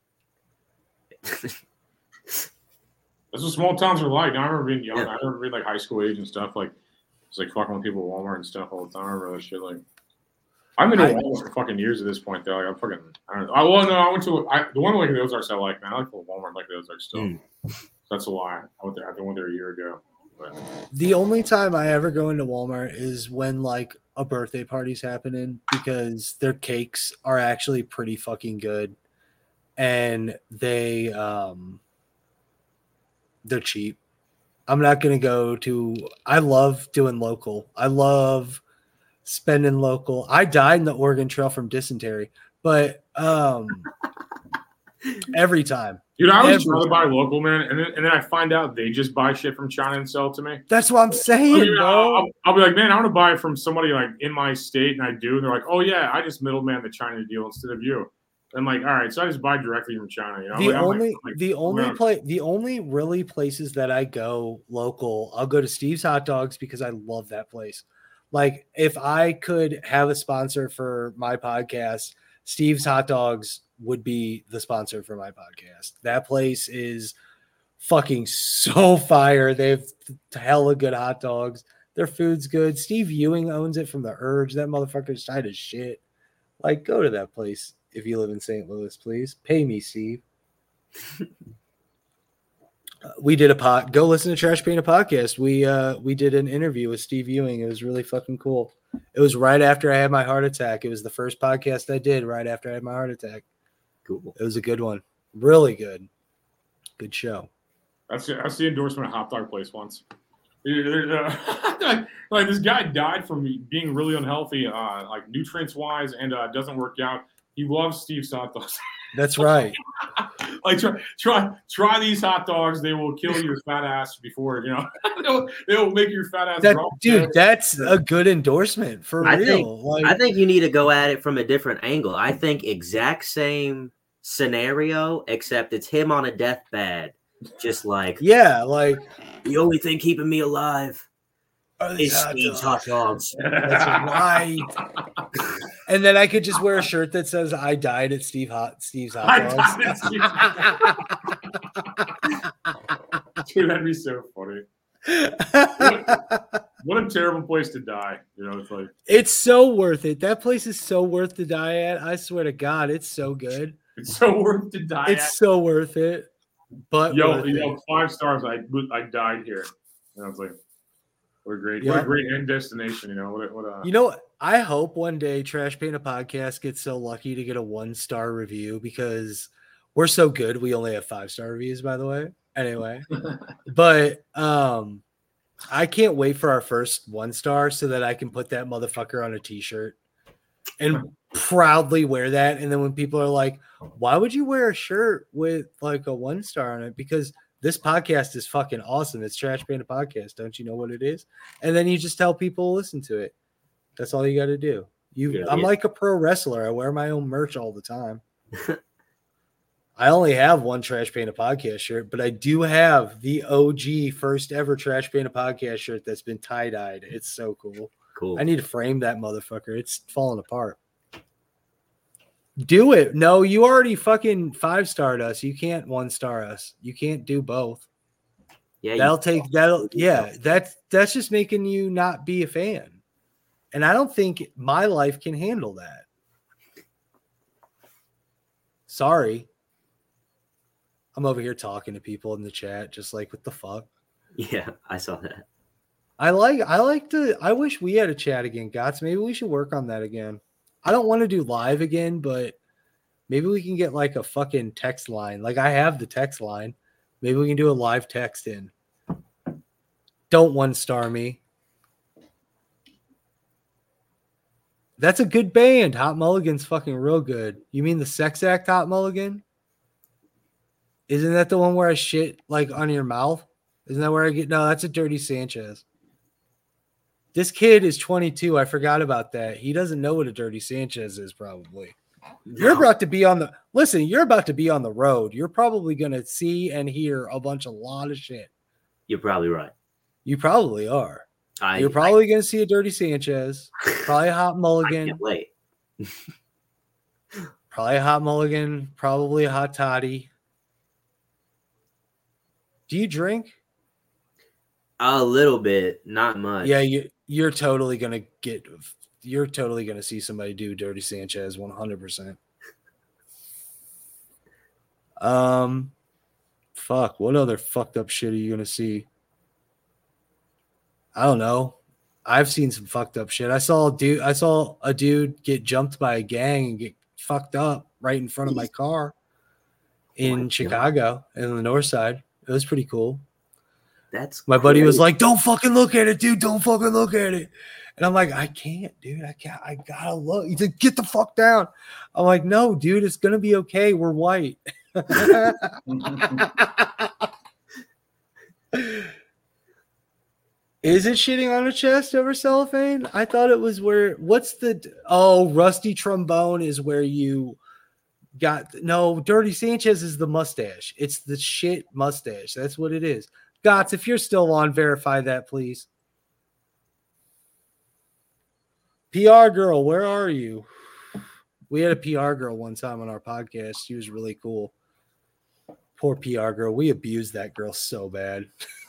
That's what small towns are like. I remember being young. Yeah. I remember being like high school age and stuff. Like, it's like fucking with people at Walmart and stuff all the time. I remember that shit. Like, I've been to I- Walmart for fucking years at this point, though. Like, I'm fucking. I don't know. I, well, no, I went to I, the one like the Ozarks. I like, man. I like the Walmart like the Ozarks still. Mm. That's a lie. I went there. I went there a year ago. But The only time I ever go into Walmart is when like a birthday party's happening because their cakes are actually pretty fucking good, and they um they're cheap. I'm not gonna go to. I love doing local. I love spending local. I died in the Oregon Trail from dysentery, but um every time. dude, I always Every try to time. buy local, man, and then, and then I find out they just buy shit from China and sell it to me. That's what I'm saying, I mean, bro. I'll, I'll, I'll be like, man, I want to buy it from somebody like in my state, and I do. And they're like, oh yeah, I just middleman the China deal instead of you. I'm like, all right, so I just buy directly from China. You know, The I'm like, only, I'm like, the only man. play, the only really places that I go local, I'll go to Steve's Hot Dogs because I love that place. Like, if I could have a sponsor for my podcast, Steve's Hot Dogs would be the sponsor for my podcast. That place is fucking so fire. They have hella good hot dogs. Their food's good. Steve Ewing owns it from the Urge. That motherfucker's tight as shit. Like, go to that place if you live in Saint Louis, please. Pay me, Steve. Uh, we did a pod. Go listen to Trash Painter podcast. We uh we did an interview with Steve Ewing. It was really fucking cool. It was right after I had my heart attack. It was the first podcast I did right after I had my heart attack. Cool. It was a good one. Really good. Good show. That's that's the endorsement of hot dog place once. like, like this guy died from being really unhealthy, uh, like nutrients wise, and uh, doesn't work out. He loves Steve's hot dogs. That's right. Like try try try these hot dogs. They will kill your fat ass before you know. they'll, they'll make your fat ass. That, drop dude, dead. that's a good endorsement for I real. think like, I think you need to go at it from a different angle. I think exact same scenario, except it's him on a deathbed, just like yeah, like the only thing keeping me alive are is these hot Steve's dogs. hot dogs. That's right. And then I could just wear a shirt that says "I died at Steve Hot Steve's Hot I Dogs." died at Steve's- Dude, that'd be so funny. What, what a terrible place to die. You know, it's like It's so worth it. That place is so worth to die at. I swear to God, it's so good. it's so worth to die. It's at. so worth it. But Yo, worth yo, it. five stars. I I died here. And I was like, what a great, what Yeah. a great end destination. You know, what a, what a You know, I hope one day Trash Painter Podcast gets so lucky to get a one star review because we're so good. We only have five star reviews, by the way. Anyway, but um, I can't wait for our first one star so that I can put that motherfucker on a t-shirt and proudly wear that. And then when people are like, why would you wear a shirt with like a one star on it? Because this podcast is fucking awesome. It's Trash Painter Podcast. Don't you know what it is? And then you just tell people to listen to it. That's all you got to do. You, Yeah, I'm yeah. like a pro wrestler. I wear my own merch all the time. I only have one Trash Painter Podcast shirt, but I do have the O G first ever Trash Painter Podcast shirt that's been tie-dyed. It's so cool. Cool. I need to frame that motherfucker. It's falling apart. Do it. No, you already fucking five-starred us. You can't one-star us. You can't do both. Yeah, you- That'll take that'll yeah, that's that's just making you not be a fan. And I don't think my life can handle that. Sorry. I'm over here talking to people in the chat, just like, what the fuck? yeah, I saw that. I like I like to I wish we had a chat again, Gots. Maybe we should work on that again. I don't want to do live again, but maybe we can get like a fucking text line. Like I have the text line. Maybe we can do a live text in. Don't one star me. That's a good band. Hot Mulligan's fucking real good. You mean the Sex Act Hot Mulligan? Isn't that the one where I shit like on your mouth? Isn't that where I get? No, that's a Dirty Sanchez. This kid is twenty-two. I forgot about that. He doesn't know what a Dirty Sanchez is, probably. You're about to be on the listen, you're about to be on the road. You're probably gonna see and hear a bunch of lot of shit. You're probably right. You probably are. I, You're probably gonna see a Dirty Sanchez, probably a Hot I Mulligan, can't wait. probably a Hot Mulligan, probably a Hot Toddy. Do you drink? A little bit, not much. Yeah, you you're totally gonna get you're totally gonna see somebody do Dirty Sanchez one hundred percent. Um fuck, what other fucked up shit are you gonna see? I don't know. I've seen some fucked up shit. I saw a dude. I saw a dude get jumped by a gang and get fucked up right in front of my car in my Chicago, God. In the north side. It was pretty cool. That's my buddy crazy. was like, "Don't fucking look at it, dude. Don't fucking look at it." And I'm like, "I can't, dude. I can't. I gotta look." He's like, "Get the fuck down." I'm like, "No, dude. It's gonna be okay. We're white." Is it shitting on a chest over cellophane? I thought it was where. What's the? Oh, rusty trombone is where you got. No, Dirty Sanchez is the mustache. It's the shit mustache. That's what it is. Gots, if you're still on, verify that, please. P R girl, where are you? We had a P R girl one time on our podcast. She was really cool. Poor P R girl. We abused that girl so bad.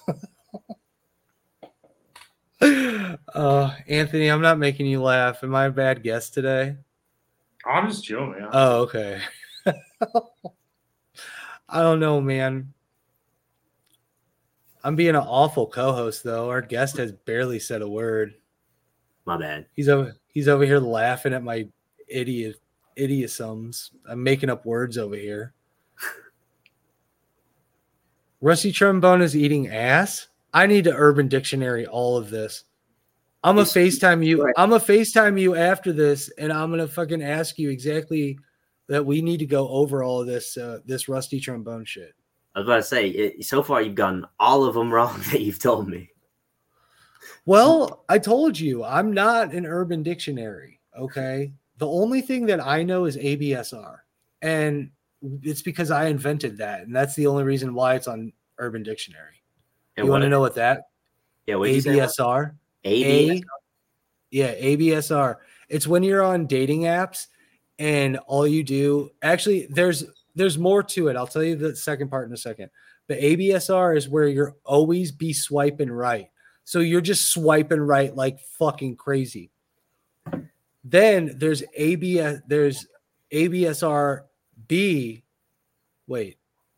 uh, Anthony, I'm not making you laugh. Am I a bad guest today? I'm just chilling, man. Oh, okay. I don't know, man. I'm being an awful co-host, though. Our guest has barely said a word. My bad. He's over. He's over here laughing at my idiot idiosyms. I'm making up words over here. Rusty trombone is eating ass. I need to Urban Dictionary all of this. I'm gonna FaceTime you. I'm gonna FaceTime you after this, and I'm gonna fucking ask you exactly that we need to go over all of this. Uh, this rusty trombone shit. I was about to say, it, so far you've gotten all of them wrong that you've told me. Well, I told you, I'm not an Urban Dictionary, okay? The only thing that I know is A B S R, and it's because I invented that, and that's the only reason why it's on Urban Dictionary. And you want to know what that? Yeah, what A B S R? A B S R? A, yeah, A B S R. It's when you're on dating apps, and all you do, actually, there's There's more to it. I'll tell you the second part in a second. But A B S R is where you're always be swiping right. So you're just swiping right like fucking crazy. Then there's A B S, there's A B S R B. Wait.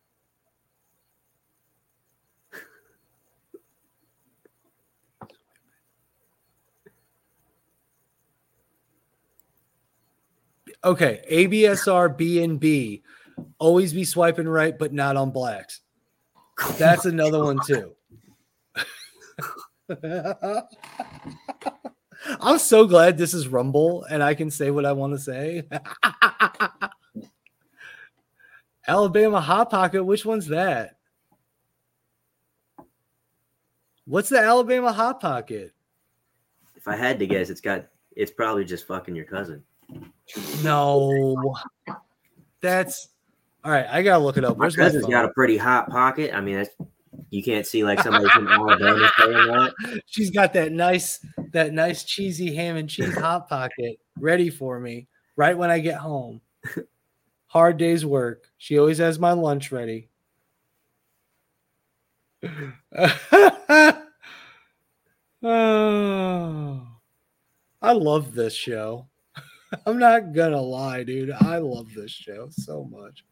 Okay, A B S R B and B. Always be swiping right, but not on blacks. That's another one too. I'm so glad this is Rumble and I can say what I want to say. Alabama Hot Pocket, which one's that? What's the Alabama Hot Pocket? If I had to guess, it's got it's probably just fucking your cousin. No. That's all right. I gotta look it up. Where's my my cousin's phone? got a pretty hot pocket. I mean, that's, you can't see like somebody from Alabama saying that. She's got that nice, that nice cheesy ham and cheese hot pocket ready for me right when I get home. Hard day's work. She always has my lunch ready. Oh, I love this show. I'm not gonna lie, dude. I love this show so much.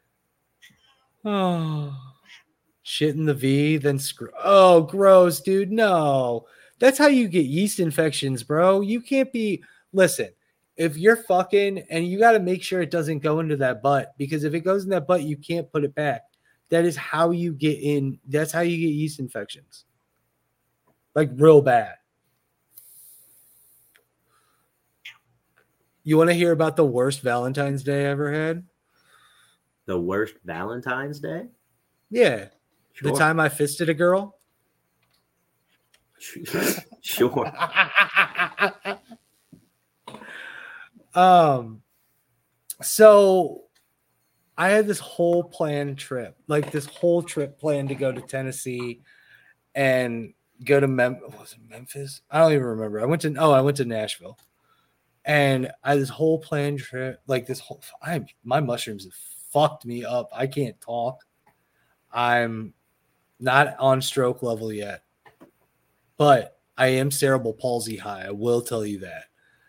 Oh, shit in the V, then screw. Oh, gross, dude. No, that's how you get yeast infections, bro. You can't be. Listen, if you're fucking and you got to make sure it doesn't go into that butt, because if it goes in that butt, you can't put it back. That is how you get in. That's how you get yeast infections. Like real bad. You want to hear about the worst Valentine's Day I ever had? The worst Valentine's Day? Yeah. Sure. The time I fisted a girl? Sure. um, so I had this whole planned trip, like this whole trip planned to go to Tennessee and go to Mem- was it Memphis? I don't even remember. I went to, oh, I went to Nashville. And I had this whole planned trip, like this whole, I my mushrooms have fucked me up. I can't talk. I'm not on stroke level yet, but I am cerebral palsy high. I will tell you that.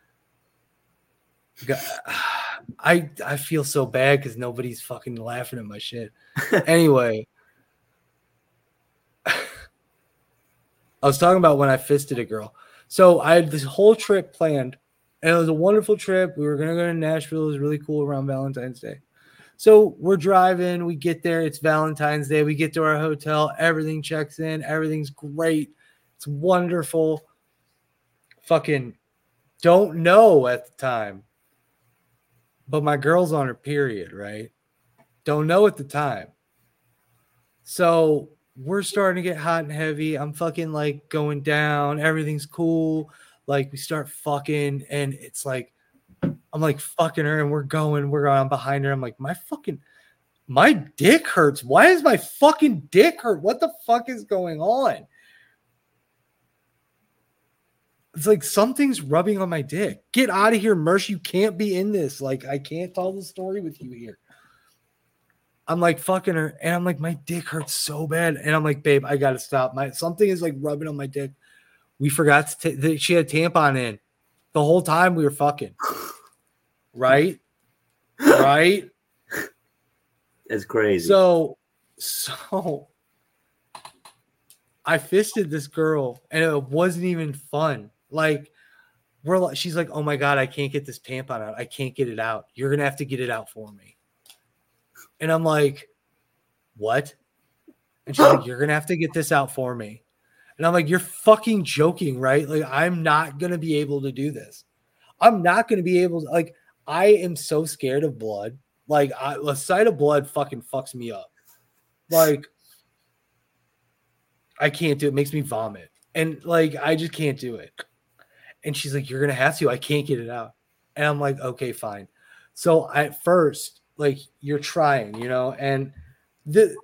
I I feel so bad because nobody's fucking laughing at my shit. Anyway, I was talking about when I fisted a girl. So I had this whole trip planned, and it was a wonderful trip. We were going to go to Nashville. It was really cool around Valentine's Day. So we're driving. We get there. It's Valentine's Day. We get to our hotel. Everything checks in. Everything's great. It's wonderful. Fucking don't know at the time. But my girl's on her period, right? Don't know at the time. So we're starting to get hot and heavy. I'm fucking like going down. Everything's cool. Like we start fucking, and it's like, I'm like fucking her, and we're going, we're going I'm behind her. I'm like, my fucking, my dick hurts. Why is my fucking dick hurt? What the fuck is going on? It's like something's rubbing on my dick. Get out of here, Mersh. You can't be in this. Like, I can't tell the story with you here. I'm like fucking her, and I'm like, my dick hurts so bad. And I'm like, babe, I gotta stop. My something is like rubbing on my dick. We forgot to take. She had a tampon in the whole time we were fucking. Right, right. It's crazy. So, so I fisted this girl, and it wasn't even fun. Like, we're like, she's like, oh my god, I can't get this tampon out. I can't get it out. You're gonna have to get it out for me. And I'm like, what? And she's like, you're going to have to get this out for me. And I'm like, you're fucking joking, right? Like, I'm not going to be able to do this. I'm not going to be able to, like, I am so scared of blood. Like, I, the sight of blood fucking fucks me up. Like, I can't do it. It makes me vomit. And, like, I just can't do it. And she's like, you're going to have to. I can't get it out. And I'm like, okay, fine. So at first, like, you're trying, you know, and the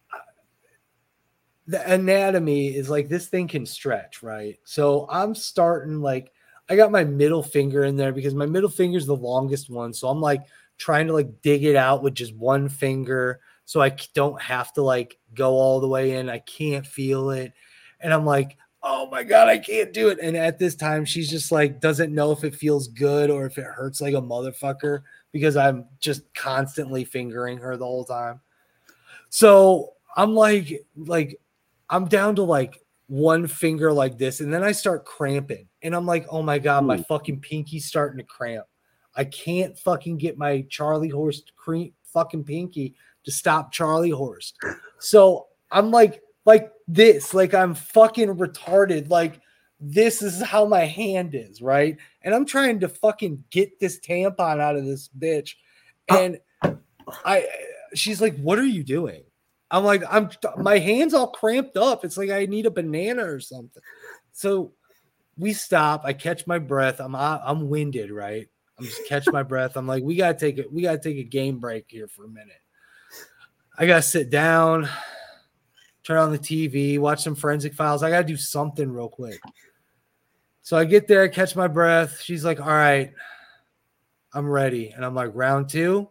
the anatomy is like this thing can stretch, right? So I'm starting, like, I got my middle finger in there because my middle finger is the longest one. So I'm like trying to like dig it out with just one finger so I don't have to like go all the way in. I can't feel it. And I'm like, oh my God, I can't do it. And at this time, she's just like, doesn't know if it feels good or if it hurts like a motherfucker, because I'm just constantly fingering her the whole time. So I'm like, like, I'm down to like one finger like this. And then I start cramping. And I'm like, oh my God, my fucking pinky's starting to cramp. I can't fucking get my Charlie horse cre- fucking pinky to stop Charlie horse. So I'm like, like this, like I'm fucking retarded. Like, this is how my hand is, right? And I'm trying to fucking get this tampon out of this bitch. And I, she's like, what are you doing? I'm like, I'm, my hand's all cramped up. It's like I need a banana or something. So we stop. I catch my breath. I'm, I'm winded, right? I'm just catch my breath. I'm like, we gotta take it. We gotta take a game break here for a minute. I gotta sit down, turn on the T V, watch some Forensic Files. I gotta do something real quick. So I get there, catch my breath. She's like, all right, I'm ready. And I'm like, round two?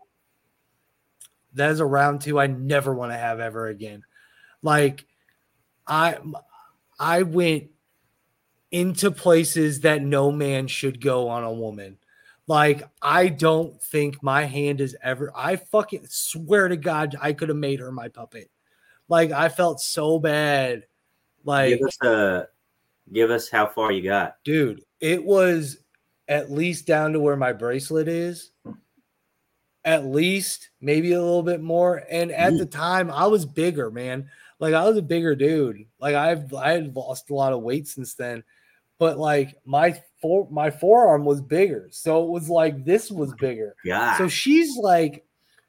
That is a round two I never want to have ever again. Like, I, I went into places that no man should go on a woman. Like, I don't think my hand is ever, I fucking swear to God, I could have made her my puppet. Like, I felt so bad. Like, give us a, give us how far you got. Dude, it was at least down to where my bracelet is. At least, maybe a little bit more. And at mm. the time, I was bigger, man. Like, I was a bigger dude. Like, I've I had lost a lot of weight since then. But like my for, my forearm was bigger. So it was like this was bigger. Yeah. So she's like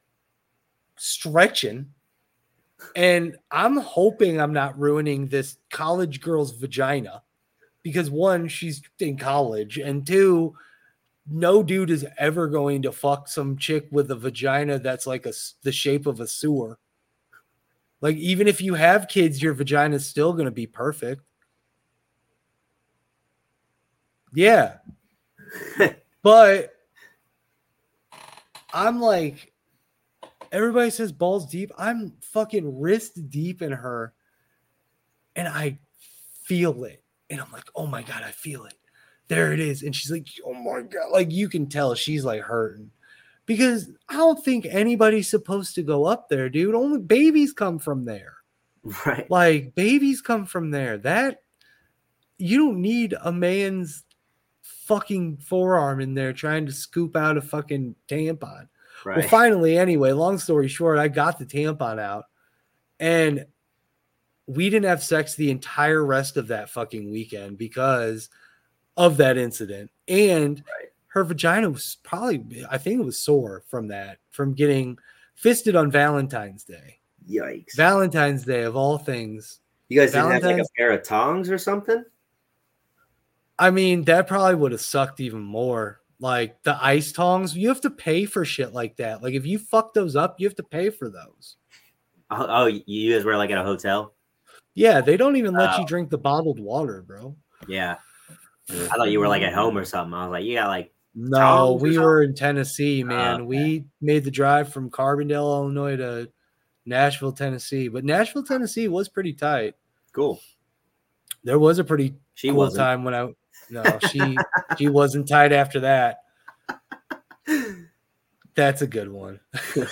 stretching. And I'm hoping I'm not ruining this college girl's vagina. Because one, she's in college, and two, no dude is ever going to fuck some chick with a vagina that's like a, the shape of a sewer. Like, even if you have kids, your vagina is still going to be perfect. Yeah. But I'm like, everybody says balls deep. I'm fucking wrist deep in her, and I feel it. And I'm like, oh my God, I feel it. There it is. And she's like, oh my God. Like, you can tell she's like hurting. Because I don't think anybody's supposed to go up there, dude. Only babies come from there. Right. Like, babies come from there. That you don't need a man's fucking forearm in there trying to scoop out a fucking tampon. Right. Well, finally, anyway, long story short, I got the tampon out, and we didn't have sex the entire rest of that fucking weekend because of that incident. And Right. her vagina was probably, I think it was sore from that, from getting fisted on Valentine's Day. Yikes. Valentine's Day of all things. You guys didn't have like a Valentine's- pair of tongs or something? I mean, that probably would have sucked even more. Like the ice tongs, you have to pay for shit like that. Like if you fuck those up, you have to pay for those. Oh, oh you guys were like at a hotel? Yeah, they don't even let Oh. you drink the bottled water, bro. Yeah. I thought you were like at home or something. I was like, you got like No, tongs or we something? were in Tennessee, man. okay. We made the drive from Carbondale, Illinois to Nashville, Tennessee. But Nashville, Tennessee was pretty tight. Cool. There was a pretty She cool wasn't. time when I no, she she wasn't tight after that. That's a good one.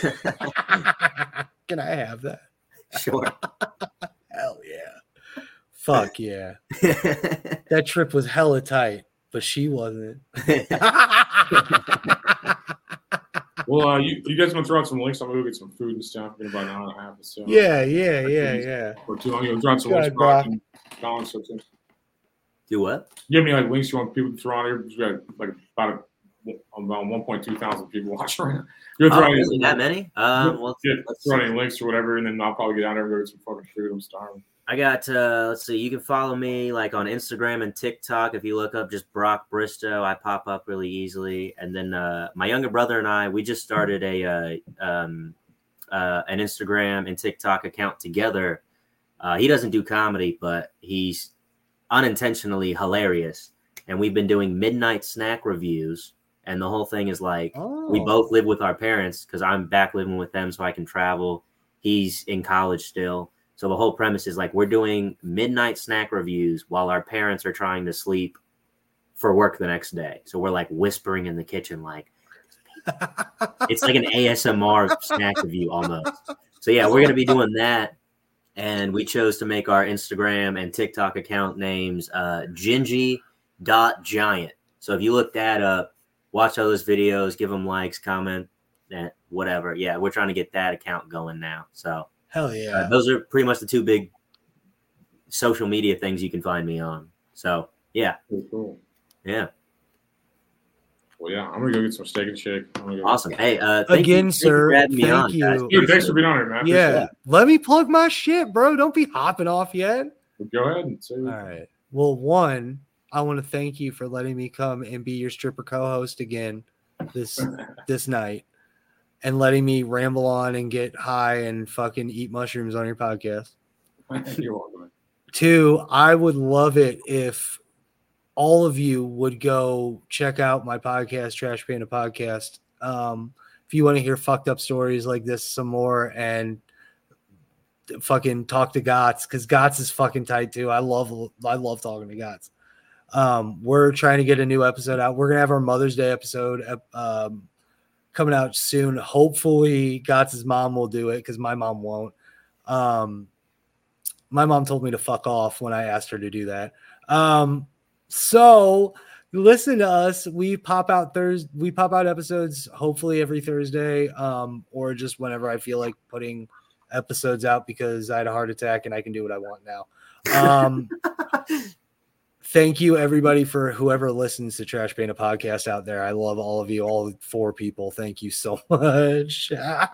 Can I have that? Sure. Hell yeah. Fuck yeah. That trip was hella tight, but she wasn't. Well, uh, you, you guys want to throw out some links? I'm going to go get some food and stuff in about an hour and a half. So. Yeah, yeah, yeah, yeah. Or two. I'm going to throw out some Go links. ahead, Brock. and Colin, so too. Do what? You have any like links you want people to throw on here? We got like about a, about one point two thousand people watching right now. You're Oh, throwing really? That many? Um, well, yeah, let's throw see. any links or whatever, and then I'll probably get down there and go get some fucking food. I'm starving. I got, uh, let's see, you can follow me like on Instagram and TikTok. If you look up just Brock Bristow, I pop up really easily. And then uh, my younger brother and I, we just started a uh, um, uh, an Instagram and TikTok account together. Uh, he doesn't do comedy, but he's unintentionally hilarious. And we've been doing midnight snack reviews. And the whole thing is like, Oh. we both live with our parents because I'm back living with them so I can travel. He's in college still. So the whole premise is like we're doing midnight snack reviews while our parents are trying to sleep for work the next day. So we're like whispering in the kitchen, like it's like an A S M R snack review almost. So yeah, we're gonna be doing that, and we chose to make our Instagram and TikTok account names uh, Gingy dot Giant. So if you look that up, watch all those videos, give them likes, comment, and whatever. Yeah, we're trying to get that account going now. So. Hell yeah. Uh, those are pretty much the two big social media things you can find me on. So, yeah. Pretty cool. Yeah. Well, yeah, I'm gonna go get some steak and shake. I'm gonna go Awesome. Hey, uh, thank Again, you, sir. Thank you, for having Thank me on, guys. you. Dude, thanks for being on here, man. I appreciate Yeah. Let me plug my shit, bro. Don't be hopping off yet. it. Go ahead and say. All right. Well, one, I want to thank you for letting me come and be your stripper co-host again this this night, and letting me ramble on and get high and fucking eat mushrooms on your podcast. You're welcome. Two, I would love it if all of you would go check out my podcast, Trash Panda Podcast. Um, if you want to hear fucked up stories like this some more and fucking talk to Gots, because Gots is fucking tight too. I love I love talking to Gots. Um, we're trying to get a new episode out. We're gonna have our Mother's Day episode um, coming out soon. Hopefully, Gots' mom will do it because my mom won't. Um, my mom told me to fuck off when I asked her to do that. Um, so listen to us. We pop out Thursday. We pop out episodes hopefully every Thursday, um, or just whenever I feel like putting episodes out because I had a heart attack and I can do what I want now. Um, thank you everybody for whoever listens to Trash Panda Podcast out there. I love all of you, all four people. Thank you so much.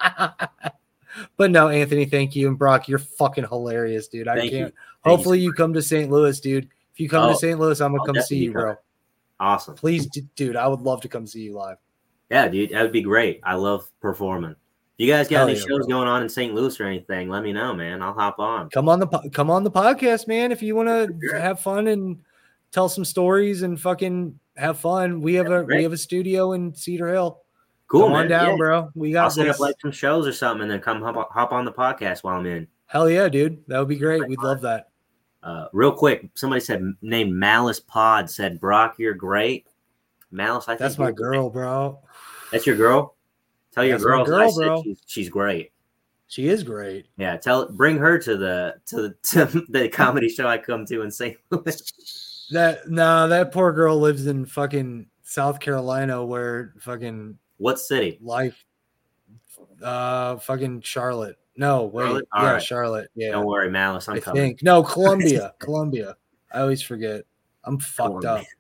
But no, Anthony, thank you. And Brock, you're fucking hilarious, dude. I Thank you. can't. Thank Hopefully you. you come to Saint Louis, dude. If you come Oh, to Saint Louis, I'm gonna I'll come see definitely you, bro. come. Awesome. Please, d- dude. I would love to come see you live. Yeah, dude, that would be great. I love performing. If you guys got Hell any yeah, shows bro. going on in Saint Louis or anything, let me know, man. I'll hop on. Come on the po- come on the podcast, man. If you want to have fun and tell some stories and fucking have fun, we have a great. we have a studio in Cedar Hill. Cool, Come on man. down, Yeah. bro. We got I'll set this. up like some shows or something and then come hop, hop on the podcast while I'm in. Hell yeah, dude. That would be great. We'd love that. Uh, real quick, somebody said named Malice Pod said Brock, you're great. Malice, I think That's my you're girl, great. bro. That's your girl. Tell your That's my girl, girl, I said bro. She's, she's great. She is great. Yeah, tell bring her to the to the, to the comedy show I come to in Saint Louis. That no, that poor girl lives in fucking South Carolina, where fucking What city? life, uh, fucking Charlotte. No, wait, Charlotte? All yeah, right. Charlotte. Yeah, Don't worry, Malice. I'm I coming. think no, Columbia, Columbia. I always forget. I'm fucked Columbia. up.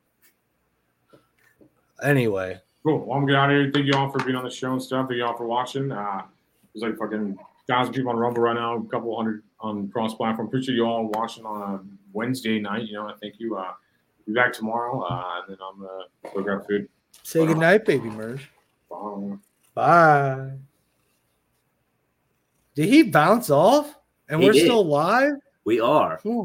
Anyway, Cool. Well, I'm gonna get out of here. Thank you all for being on the show and stuff. Thank you all for watching. Uh, there's like fucking thousand people on Rumble right now, a couple hundred on cross platform. Appreciate you all watching on a Wednesday night. You know, I thank you. Uh, be back tomorrow, uh, and then I'm gonna go grab food. say goodnight, baby Merge. Bye. Bye. Did he bounce off? And He we're did. still live? We are.